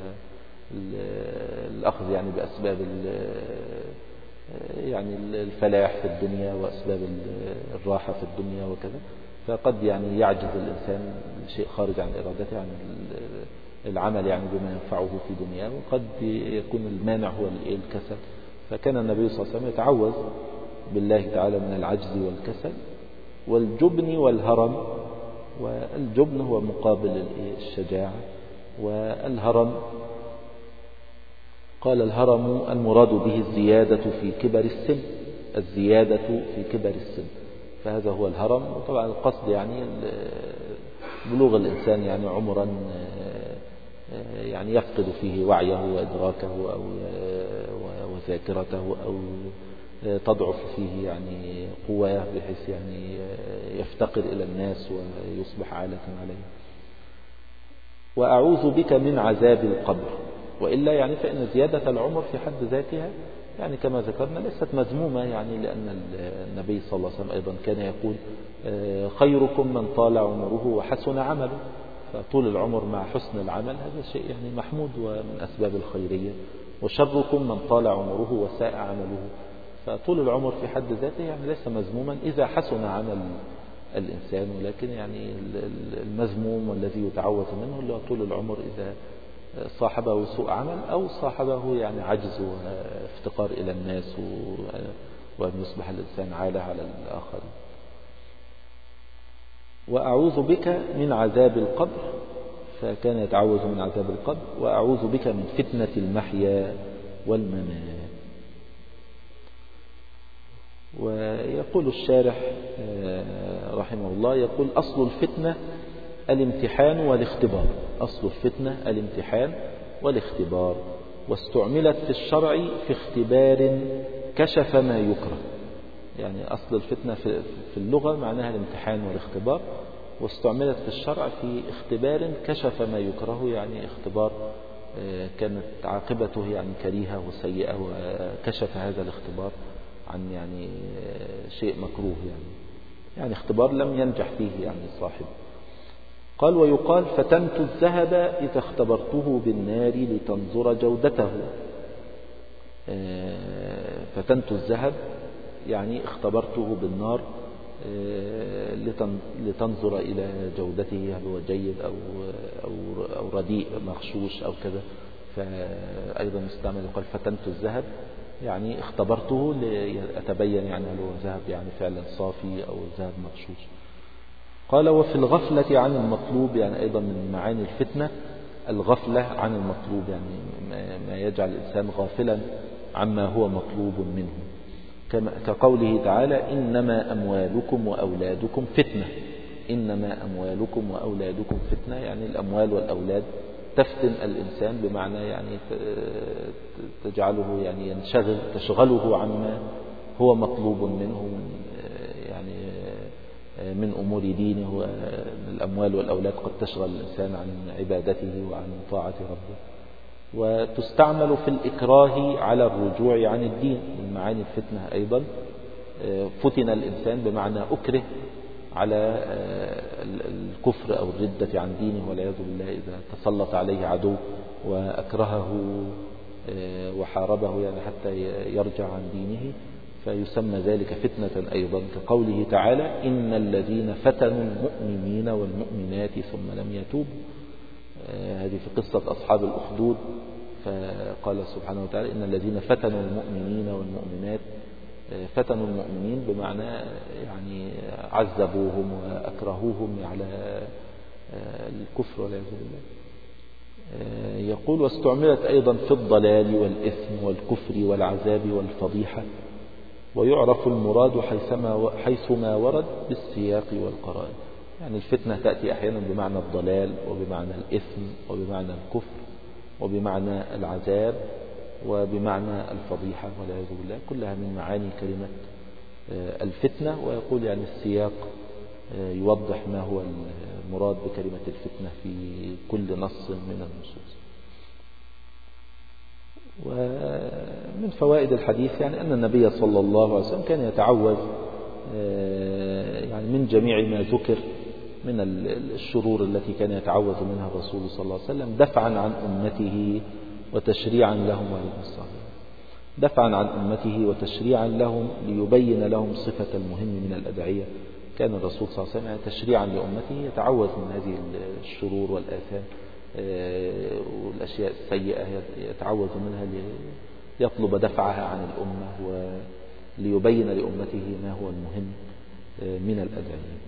والأخذ يعني بأسباب يعني الفلاح في الدنيا وأسباب الراحة في الدنيا وكذا. فقد يعني يعجز الإنسان شيء خارج عن إرادته عن العمل يعني بما ينفعه في دنياه، وقد يكون المانع هو الكسل. فكان النبي صلى الله عليه وسلم يتعوذ بالله تعالى من العجز والكسل والجبن والهرم. والجبن هو مقابل الشجاعة، والهرم قال الهرم المراد به الزيادة في كبر السن، الزيادة في كبر السن، فهذا هو الهرم. وطبعا القصد يعني بلوغ الإنسان يعني عمرا يعني يفقد فيه وعيه وإدراكه أو وذاكرته، أو تضعف فيه يعني قواه بحيث يعني يفتقر إلى الناس ويصبح عالة عليه. وأعوذ بك من عذاب القبر. وإلا يعني فإن زيادة العمر في حد ذاتها يعني كما ذكرنا ليست مذمومة، يعني لأن النبي صلى الله عليه وسلم أيضا كان يقول خيركم من طال عمره وحسن عمله. فطول العمر مع حسن العمل هذا شيء يعني محمود ومن أسباب الخيرية. وشركم من طال عمره وساء عمله. فطول العمر في حد ذاته يعني ليس مذموما إذا حسن عمل الإنسان، ولكن يعني المذموم والذي يتعوذ منه اللي هو طول العمر إذا صاحبه سوء عمل أو صاحبه يعني عجز وافتقار إلى الناس وأن يصبح الإنسان عالة على الآخرين. وأعوذ بك من عذاب القبر، فكان يتعوذ من عذاب القبر. وأعوذ بك من فتنة المحيا والممات. ويقول الشارح رحمه الله، يقول أصل الفتنة الامتحان والاختبار. أصل الفتنة الامتحان والاختبار، واستعملت في الشرع في اختبار كشف ما يكره. يعني أصل الفتنة في اللغة معناها الامتحان والاختبار، واستعملت في الشرع في اختبار كشف ما يكره، يعني اختبار كانت عاقبته يعني كريهة وسيئة، وكشف هذا الاختبار عن يعني شيء مكروه، يعني اختبار لم ينجح فيه يعني صاحب. قال ويقال فتنت الذهب إذا اختبرته بالنار لتنظر جودته. فتنت الذهب يعني اختبرته بالنار لتنظر إلى جودته، هل هو جيد أو رديء مغشوش أو كذا. فأيضا يستعمل يقال فتنت الذهب يعني اختبرته لأتبين يعني هل هو ذهب يعني فعلا صافي أو ذهب مغشوش. قال وفي الغفلة عن المطلوب، يعني أيضا من معاني الفتنة الغفلة عن المطلوب، يعني ما يجعل الإنسان غافلا عما هو مطلوب منه، كقوله تعالى إنما أموالكم وأولادكم فتنة. إنما أموالكم وأولادكم فتنة، يعني الأموال والأولاد تفتن الإنسان، بمعنى يعني تجعله يعني تشغله عما هو مطلوب منه يعني من أمور دينه. الأموال والأولاد قد تشغل الإنسان عن عبادته وعن طاعة ربه. وتستعمل في الإكراه على الرجوع عن الدين. من معاني الفتنة أيضا فتن الإنسان بمعنى أكره على الكفر أو الردة عن دينه والعياذ بالله، إذا تسلط عليه عدو وأكرهه وحاربه يعني حتى يرجع عن دينه، فيسمى ذلك فتنة أيضا، كقوله تعالى إن الذين فتنوا المؤمنين والمؤمنات ثم لم يتوبوا. هذه في قصة أصحاب الأخدود. فقال سبحانه وتعالى إن الذين فتنوا المؤمنين والمؤمنات، فتنوا المؤمنين بمعنى يعني عذبوهم وأكرهوهم على الكفر والعياذ بالله. يقول واستعملت أيضا في الضلال والإثم والكفر والعذاب والفضيحة، ويعرف المراد حيثما ورد بالسياق والقرائن. يعني الفتنة تأتي أحيانا بمعنى الضلال وبمعنى الإثم وبمعنى الكفر وبمعنى العذاب وبمعنى الفضيحة والعياذ بالله، كلها من معاني كلمة الفتنة. ويقول يعني السياق يوضح ما هو المراد بكلمة الفتنة في كل نص من النصوص. ومن فوائد الحديث يعني أن النبي صلى الله عليه وسلم كان يتعوذ يعني من جميع ما ذكر من الشرور التي كان يتعوذ منها الرسول صلى الله عليه وسلم دفعا عن أمته وتشريعا لهم، وعليكم السلام، دفعا عن أمته وتشريعا لهم ليبين لهم صفة المهم من الأدعية. كان الرسول صلى الله عليه وسلم تشريعا لأمته يتعوذ من هذه الشرور والآثام والأشياء السيئة، يتعوذ منها ليطلب دفعها عن الأمة وليبين لأمته ما هو المهم من الأدعية.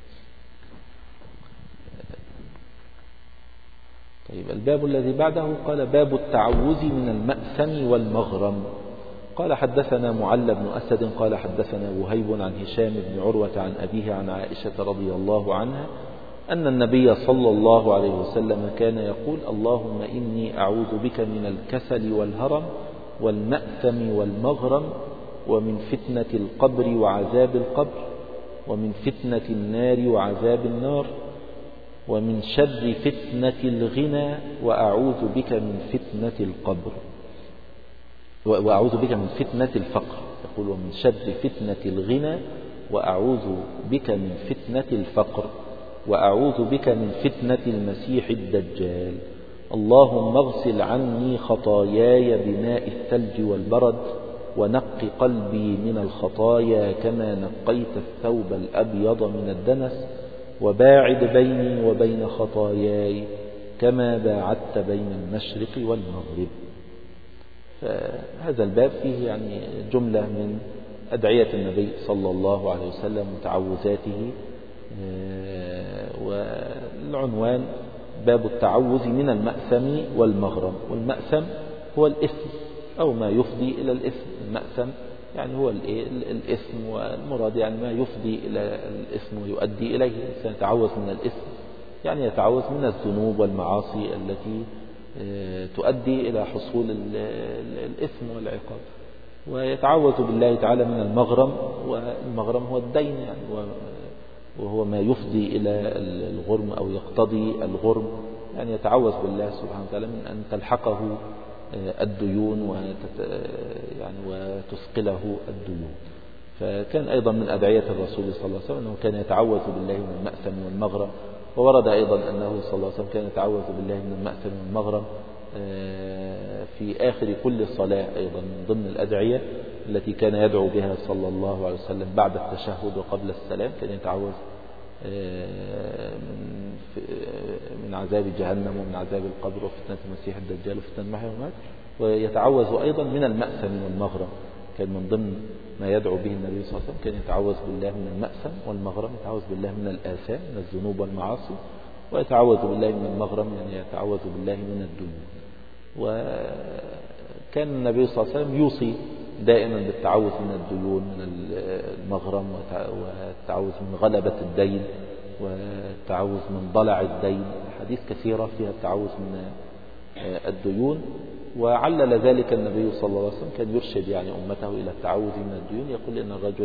طيب، الباب الذي بعده قال باب التعوذ من المأثم والمغرم. قال حدثنا معل بن أسد قال حدثنا وهيب عن هشام بن عروة عن أبيه عن عائشة رضي الله عنها أن النبي صلى الله عليه وسلم كان يقول اللهم إني أعوذ بك من الكسل والهرم والمأثم والمغرم ومن فتنة القبر وعذاب القبر ومن فتنة النار وعذاب النار ومن شر فتنة الغنى وأعوذ بك من فتنة القبر وأعوذ بك من فتنة الفقر. يقول ومن شر فتنة الغنى وأعوذ بك من فتنة الفقر وأعوذ بك من فتنة المسيح الدجال. اللهم اغسل عني خطاياي بماء الثلج والبرد ونق قلبي من الخطايا كما نقيت الثوب الأبيض من الدنس وباعد بيني وبين خطاياي كما باعدت بين المشرق والمغرب. فهذا الباب فيه يعني جملة من أدعية النبي صلى الله عليه وسلم وتعوذاته، والعنوان باب التعوذ من المأثم والمغرم. والمأثم هو الإثم أو ما يفضي إلى الإثم. المأثم يعني هو الإثم، والمراد يعني ما يفضي إلى الإثم ويؤدي إليه. سيتعوذ من الإثم يعني يتعوذ من الذنوب والمعاصي التي تؤدي إلى حصول الإثم والعقاب. ويتعوذ بالله تعالى من المغرم، والمغرم هو الدين يعني، وهو ما يفضي إلى الغرم أو يقتضي الغرم. يعني يتعوذ بالله سبحانه وتعالى من أن تلحقه الديون وتثقله الديون. فكان أيضا من أدعية الرسول صلى الله عليه وسلم أنه كان يتعوذ بالله من المأثم والمغرم. وورد أيضا أنه صلى الله عليه وسلم كان يتعوذ بالله من المأثم والمغرم في آخر كل صلاة، أيضا من ضمن الأدعية التي كان يدعو بها صلى الله عليه وسلم بعد التشهد وقبل السلام. كان يتعوذ من عذاب جهنم ومن عذاب القبر وفتنة المسيح الدجال وفتنة المحيا والممات. ويتعوذ أيضا من المأثم والمغرم، كان من ضمن ما يدعو به النبي صلى الله عليه وسلم. كان يتعوذ بالله من المأثم والمغرم، يتعوذ بالله من الآثام من الذنوب والمعاصي، ويتعوذ بالله من المغرم يعني يتعوذ بالله من الديون. وكان النبي صلى الله عليه وسلم يوصي دائما بالتعوذ من الديون، من المغرم، والتعوذ من غلبة الدين، والتعوذ من ضلع الدين. حديث كثيرة فيها التعوذ من الديون. وعلل ذلك النبي صلى الله عليه وسلم، كان يرشد يعني أمته إلى التعوذ من الديون. يقول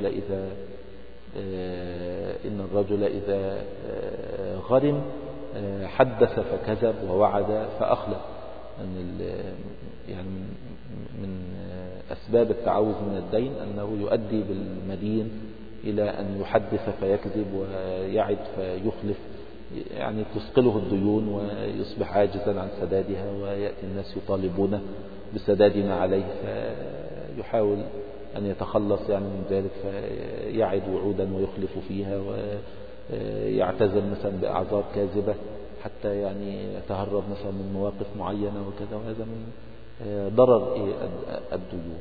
إن الرجل إذا غرم حدث فكذب ووعد فأخلف. يعني من أسباب التعوذ من الدين أنه يؤدي بالمدين إلى أن يحدث فيكذب ويعد فيخلف، يعني تثقله الديون ويصبح عاجزا عن سدادها، ويأتي الناس يطالبونه بسداد ما عليه، فيحاول أن يتخلص يعني من ذلك، فيعد وعودا ويخلف فيها، ويعتذر مثلا بأعذار كاذبة حتى يعني يتهرب مثلا من مواقف معينة وكذا. وهذا من ضرر الديون.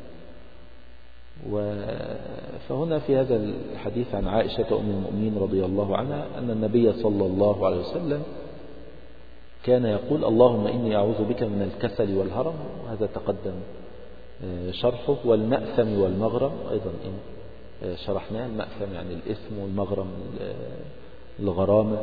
فهنا في هذا الحديث عن عائشة أم المؤمنين رضي الله عنها أن النبي صلى الله عليه وسلم كان يقول اللهم إني أعوذ بك من الكسل والهرم، وهذا تقدم شرحه. والمأثم والمغرم أيضا شرحناه. المأثم يعني الإثم، والمغرم الغرامة.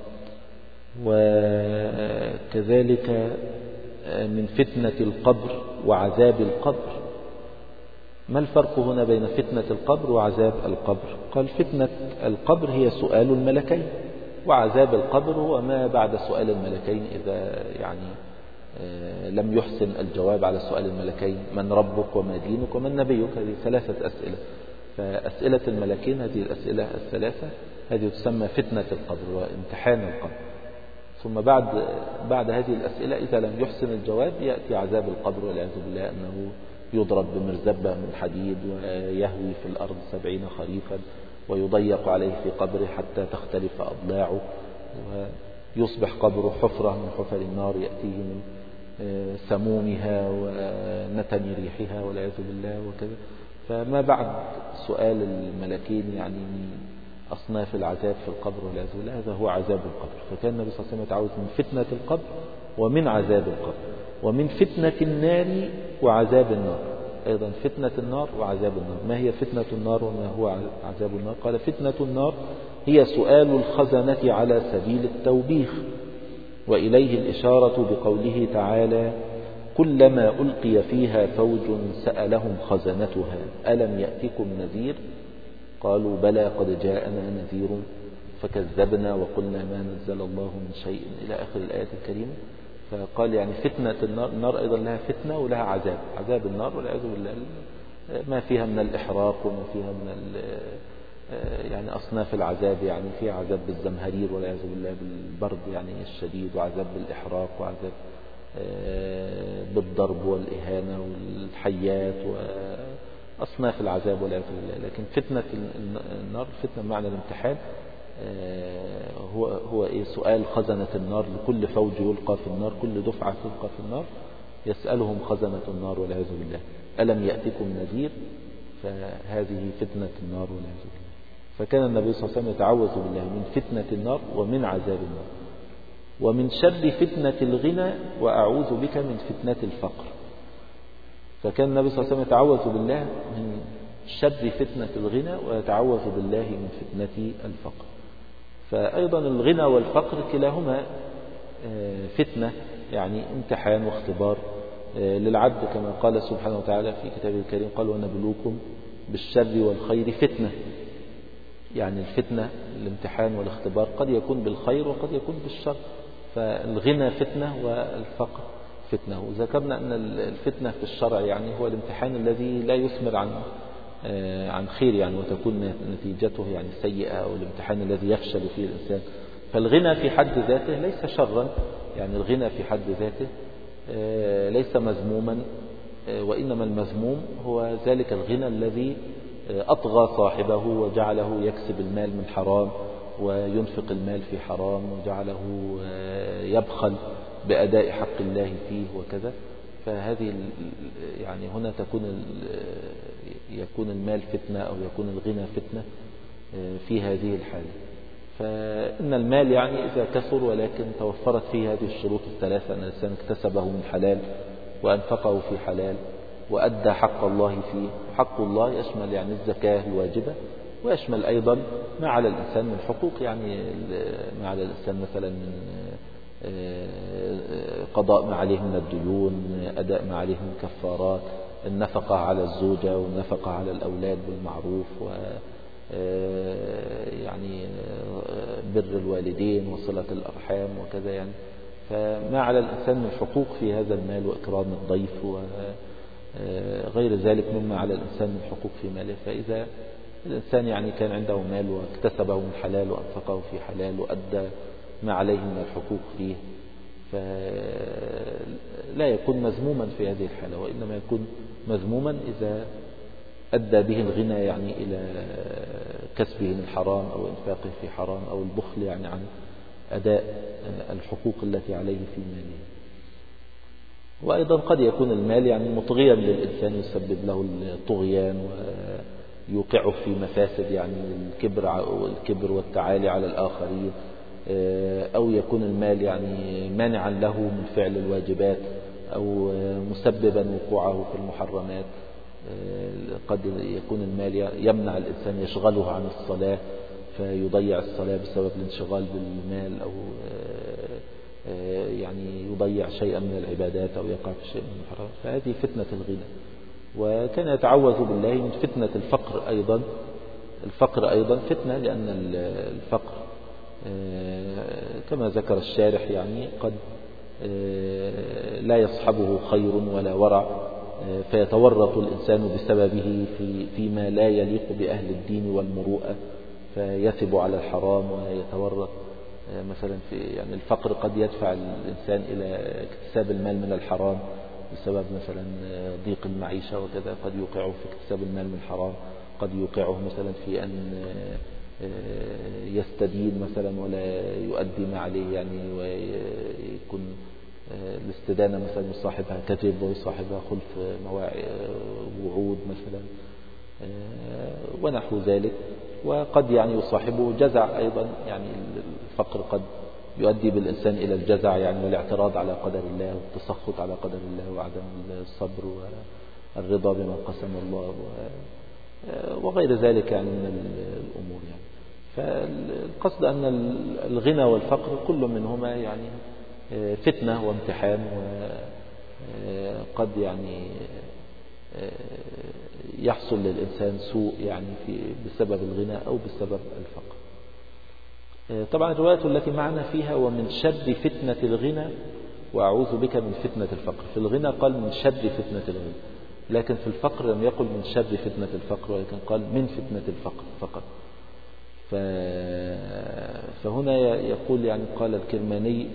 وكذلك من فتنة القبر وعذاب القبر. ما الفرق هنا بين فتنة القبر وعذاب القبر؟ قال فتنة القبر هي سؤال الملكين، وعذاب القبر هو ما بعد سؤال الملكين إذا يعني لم يحسن الجواب على سؤال الملكين: من ربك وما دينك ومن نبيك. هذه ثلاثة أسئلة. فأسئلة الملكين هذه الأسئلة الثلاثة هذه تسمى فتنة القبر وامتحان القبر. ثم بعد هذه الأسئلة إذا لم يحسن الجواب يأتي عذاب القبر والعياذ بالله، أنه يضرب بمرزبة من حديد ويهوي في الأرض 70 خريفا ويضيق عليه في قبره حتى تختلف أضلاعه، ويصبح قبره حفرة من حفر النار يأتيه من سمومها ونتن ريحها والعياذ بالله وكذا. فما بعد سؤال الملكين يعني من أصناف العذاب في القبر والعياذ بالله هذا هو عذاب القبر. فكان النبي صلى الله عليه وسلم يتعوذ من فتنة القبر ومن عذاب القبر ومن فتنة النار وعذاب النار. أيضا فتنة النار وعذاب النار. ما هي فتنة النار وما هو عذاب النار؟ قال فتنة النار هي سؤال الخزنة على سبيل التوبيخ، وإليه الإشارة بقوله تعالى كلما ألقي فيها فوج سألهم خزنتها ألم يأتكم نذير قالوا بلى قد جاءنا نذير فكذبنا وقلنا ما نزل الله من شيء إلى آخر الآية الكريمة. فقال يعني فتنة النار أيضا لها فتنة ولها عذاب النار والعياذ بالله ما فيها من الإحراق وما فيها من يعني أصناف العذاب، يعني فيها عذاب بالزمهرير والعياذ بالله بالبرد يعني الشديد، وعذاب بالإحراق، وعذاب بالضرب والإهانة والحيات وأصناف العذاب والعياذ بالله. لكن فتنة النار فتنة معنى الامتحان هو إيه؟ سؤال خزنة النار لكل فوج يلقى في النار، كل دفعة تلقى في النار يسألهم خزنة النار والعياذ بالله ألم يأتكم نذير؟ فهذه فتنة النار والعياذ بالله. فكان النبي صلى الله عليه وسلم يتعوذ بالله من فتنة النار ومن عذاب النار ومن شر فتنة الغنى وأعوذ بك من فتنة الفقر. فكان النبي صلى الله عليه وسلم يتعوذ بالله من شر فتنة الغنى ويتعوذ بالله من فتنة الفقر. فأيضا الغنى والفقر كلاهما فتنة، يعني امتحان واختبار للعبد، كما قال سبحانه وتعالى في كتابه الكريم قال ونبلوكم بالشر والخير فتنة. يعني الفتنة الامتحان والاختبار قد يكون بالخير وقد يكون بالشر. فالغنى فتنة والفقر فتنة. وذكرنا أن الفتنة في الشرع يعني هو الامتحان الذي لا يثمر عن خير يعني وتكون نتيجته يعني سيئة، أو الامتحان الذي يفشل فيه الإنسان. فالغنى في حد ذاته ليس شرا، يعني الغنى في حد ذاته ليس مذموما، وإنما المذموم هو ذلك الغنى الذي أطغى صاحبه وجعله يكسب المال من حرام وينفق المال في حرام وجعله يبخل بأداء حق الله فيه وكذا. فهذه يعني هنا يكون المال فتنة أو يكون الغنى فتنة في هذه الحالة. فإن المال يعني إذا كثر ولكن توفرت فيه هذه الشروط الثلاثة، أن الإنسان اكتسبه من حلال وأنفقه في حلال وأدى حق الله فيه. حق الله يشمل يعني الزكاة الواجبة، ويشمل أيضا ما على الإنسان من حقوق، يعني ما على الإنسان مثلا من قضاء ما عليه من الديون، أداء ما عليه من كفارات، النفقة على الزوجة والنفقة على الأولاد بالمعروف، و يعني بر الوالدين وصلة الأرحام وكذا. يعني فما على الإنسان من حقوق في هذا المال وإكرام الضيف وغير ذلك مما على الإنسان من حقوق في ماله. فإذا الإنسان يعني كان عنده مال واكتسبه من حلال وأنفقه في حلال وأدى ما عليه من الحقوق فيه، فلا يكون مذموما في هذه الحالة، وإنما يكون مذموما إذا أدى به الغنى يعني إلى كسبه من حرام أو إنفاقه في حرام أو البخل يعني عن أداء الحقوق التي عليه في ماله. وأيضا قد يكون المال يعني مطغيا للإنسان يسبب له الطغيان ويوقعه في مفاسد، يعني الكبر والتعالي على الآخرين، أو يكون المال يعني مانعا له من فعل الواجبات أو مسببا وقوعه في المحرمات. قد يكون المال يمنع الإنسان يشغله عن الصلاة فيضيع الصلاة بسبب الانشغال بالمال، أو يعني يضيع شيئا من العبادات أو يقع في شيء من المحرمات. فهذه فتنة الغنى. وكان يتعوذ بالله من فتنة الفقر أيضا. الفقر أيضا فتنة، لأن الفقر كما ذكر الشارح يعني قد لا يصحبه خير ولا ورع، فيتورط الإنسان بسببه فيما لا يليق بأهل الدين والمروءة، فيثب على الحرام ويتورط مثلا في يعني الفقر قد يدفع الإنسان إلى اكتساب المال من الحرام بسبب مثلا ضيق المعيشة وكذا، قد يوقعه في اكتساب المال من الحرام، قد يوقعه مثلا في أن يستدين مثلا ولا يؤدي ما عليه يعني، ويكون الاستدانة مثلا يصاحبها كذب ويصاحبها خلف وعود مثلا ونحو ذلك. وقد يعني يصاحبه جزع أيضا، يعني الفقر قد يؤدي بالإنسان إلى الجزع يعني والاعتراض على قدر الله والتسخط على قدر الله وعدم الصبر والرضا بما قسم الله وغير ذلك يعني من الأمور يعني. فالقصد أن الغنى والفقر كل منهما يعني فتنة وامتحان، وقد يعني يحصل للإنسان سوء يعني بسبب الغنى أو بسبب الفقر. طبعا الرواية التي معنا فيها ومن شر فتنة الغنى وأعوذ بك من فتنة الفقر. في الغنى قال من شر فتنة الغنى، لكن في الفقر لم يقل من شر فتنة الفقر، ولكن قال من فتنة الفقر فقط. فهنا يقول يعني قال الكرماني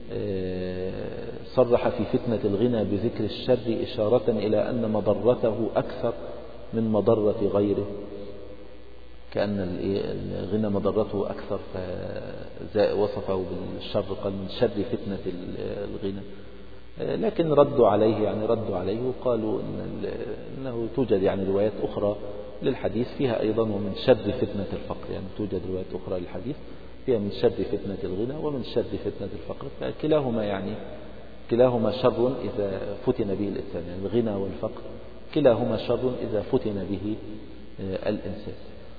صرح في فتنة الغنى بذكر الشر إشارة إلى أن مضرته أكثر من مضرة غيره، كأن الغنى مضرته أكثر فوصفه بالشر قال من شر فتنة الغنى. لكن ردوا عليه وقالوا إنه توجد يعني روايات أخرى للحديث فيها أيضا ومن شر فتنة الفقر، يعني توجد روايات أخرى للحديث فيها من شر فتنة الغنى ومن شر فتنة الفقر، فكلاهما يعني كلاهما شر إذا فتن به الإنسان، يعني الغنى والفقر كلاهما شر إذا فتن به الإنسان.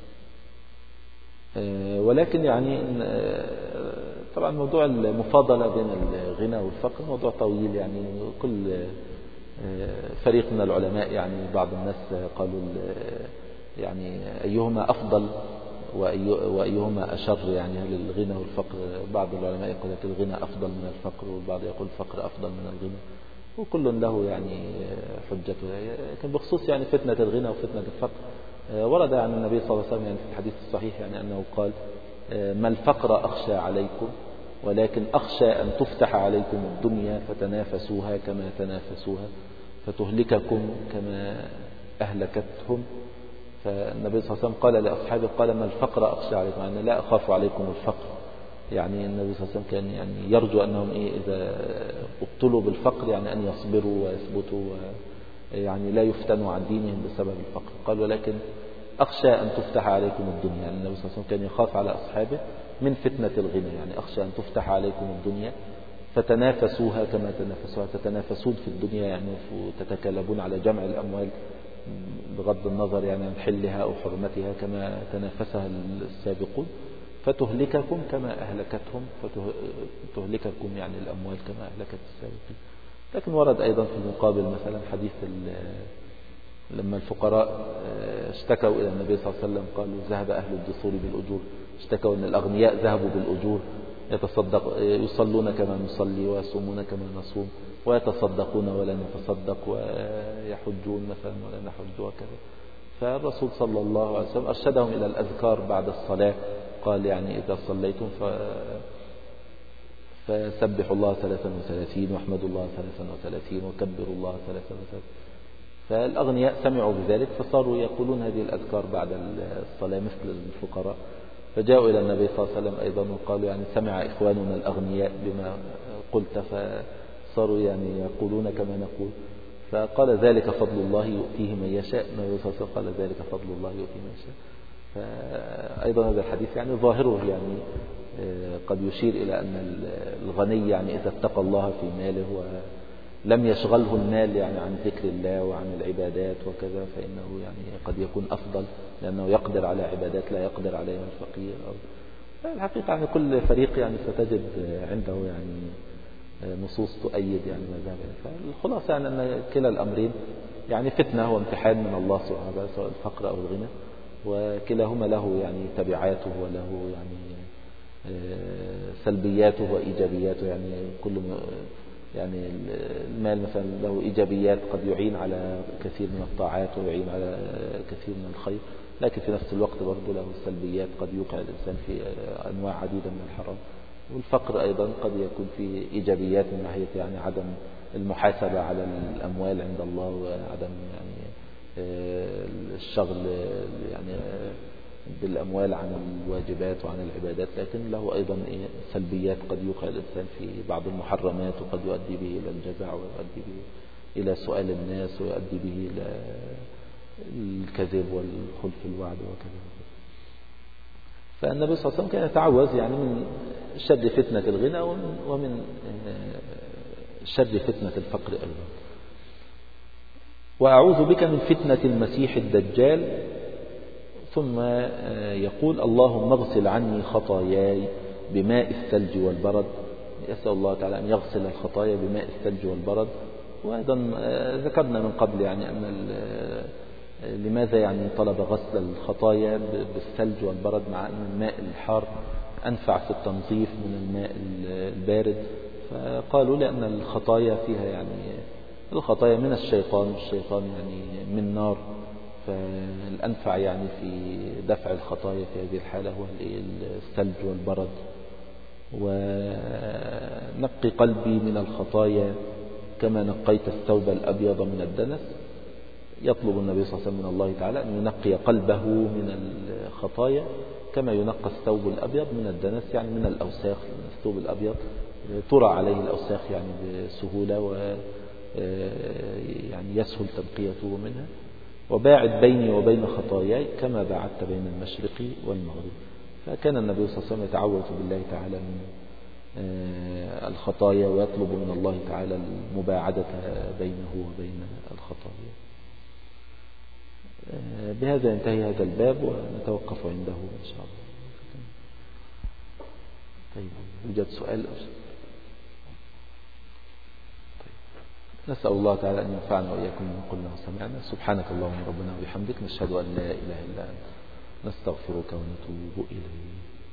ولكن يعني طبعا موضوع المفاضلة بين الغنى والفقر موضوع طويل، يعني كل فريق من العلماء يعني بعض الناس قالوا يعني أيهما أفضل وأيهما أشر، يعني هل الغنى والفقر. بعض العلماء يقول لك الغنى أفضل من الفقر، والبعض يقول الفقر أفضل من الغنى، وكل له يعني حجته. لكن بخصوص يعني فتنة الغنى وفتنة الفقر ورد عن النبي صلى الله عليه وسلم يعني في الحديث الصحيح يعني أنه قال ما الفقر أخشى عليكم ولكن أخشى أن تفتح عليكم الدنيا فتنافسوها كما تنافسوها فتهلككم كما أهلكتهم. فالنبي صلى الله عليه وسلم قال لأصحابه قال ما الفقر أخشى عليكم، يعني لا أخاف عليكم الفقر، يعني النبي صلى الله عليه وسلم كان يعني يرجو أنهم إذا ابتلوا بالفقر يعني أن يصبروا ويثبتوا يعني لا يفتنوا عن دينهم بسبب الفقر. قال ولكن أخشى أن تفتح عليكم الدنيا، يعني النبي صلى الله عليه وسلم كان يخاف على أصحابه من فتنة الغنى، يعني أخشى أن تفتح عليكم الدنيا فتنافسوها كما تنافسوها، تتنافسون في الدنيا يعني وتتكالبون على جمع الأموال بغض النظر يعني عن حلها أو حرمتها كما تنافسها السابقون، فتهلككم كما أهلكتهم، فتهلككم يعني الأموال كما أهلكت السابقين. لكن ورد أيضا في المقابل مثلا حديث لما الفقراء اشتكوا إلى النبي صلى الله عليه وسلم قالوا ذهب أهل الدثور بالأجور، اشتكوا أن الأغنياء ذهبوا بالأجور، يصلون كما نصلي ويصومون كما نصوم ويتصدقون ولا نتصدق ويحجون مثلا ولا نحج وكذا. فالرسول صلى الله عليه وسلم أرشدهم إلى الأذكار بعد الصلاة، قال يعني إذا صليتم فسبحوا الله 33 واحمدوا الله 33 وكبروا الله 33. فالأغنياء سمعوا بذلك فصاروا يقولون هذه الأذكار بعد الصلاة مثل الفقراء، فجاءوا إلى النبي صلى الله عليه وسلم أيضا وقالوا يعني سمع إخواننا الأغنياء بما قلت، فصاروا يعني يقولون كما نقول. فقال ذلك فضل الله يؤتيه من يشاء، النبي صلى الله عليه وسلم قال ذلك فضل الله يؤتيه من يشاء. فأيضا هذا الحديث يعني ظاهره يعني قد يشير إلى أن الغني يعني إذا اتقى الله في ماله ولم يشغله المال يعني عن ذكر الله وعن العبادات وكذا، فإنه يعني قد يكون أفضل لأنه يقدر على عبادات لا يقدر عليها الفقير. الحقيقة يعني كل فريق يعني ستجد عنده يعني نصوص تؤيد يعني مذهبه. فالخلاصة يعني أن كلا الأمرين يعني فتنة وامتحان من الله سبحانه وتعالى سواء الفقر أو الغنى، وكلاهما له يعني تبعاته وله يعني سلبياته وإيجابياته، يعني كل يعني المال مثلا له إيجابيات، قد يعين على كثير من الطاعات ويعين على كثير من الخير، لكن في نفس الوقت برضه له سلبيات، قد يوقع الإنسان في أنواع عديدة من الحرام. والفقر أيضا قد يكون فيه إيجابيات من ناحية يعني عدم المحاسبة على الأموال عند الله، وعدم يعني الشغل يعني بالأموال عن الواجبات وعن العبادات، لكن له أيضا سلبيات، قد يوقع الإنسان في بعض المحرمات، وقد يؤدي به إلى الجزع، ويؤدي به إلى سؤال الناس، ويؤدي به إلى الكذب والخلف الوعد وكذا. فالنبي صلى الله عليه وسلم كان يتعوذ يعني من شر فتنة الغنى ومن شر فتنة الفقر أيضا. وأعوذ بك من فتنة المسيح الدجال. ثم يقول اللهم اغسل عني خطاياي بماء الثلج والبرد. يسأل الله تعالى أن يغسل الخطايا بماء الثلج والبرد. وأيضا ذكرنا من قبل يعني أن لماذا يعني طلب غسل الخطايا بالثلج والبرد، مع أن الماء الحار أنفع في التنظيف من الماء البارد. فقالوا لأن الخطايا فيها يعني الخطايا من الشيطان، والشيطان يعني من نار، فالأنفع يعني في دفع الخطايا في هذه الحالة هو الثلج والبرد. ونقي قلبي من الخطايا كما نقيت الثوب الأبيض من الدنس. يطلب النبي صلى الله عليه وسلم من الله تعالى أن ينقي قلبه من الخطايا كما ينقى الثوب الأبيض من الدنس، يعني من الأوساخ. الثوب الأبيض ترى عليه الأوساخ يعني بسهولة، و يعني يسهل تنقيته منها. وباعد بيني وبين خطاياي كما باعدت بين المشرق والمغرب. فكان النبي صلى الله عليه وسلم يتعوذ بالله تعالى من الخطايا، ويطلب من الله تعالى المباعدة بينه وبين الخطايا. بهذا ينتهي هذا الباب، ونتوقف عنده إن شاء الله. طيب، يوجد سؤال؟ نسأل الله تعالى أن ينفعنا وإياكم بما قلنا وسمعنا. سبحانك اللهم ربنا وبحمدك، نشهد أن لا إله إلا أنت، نستغفرك ونتوب إليك.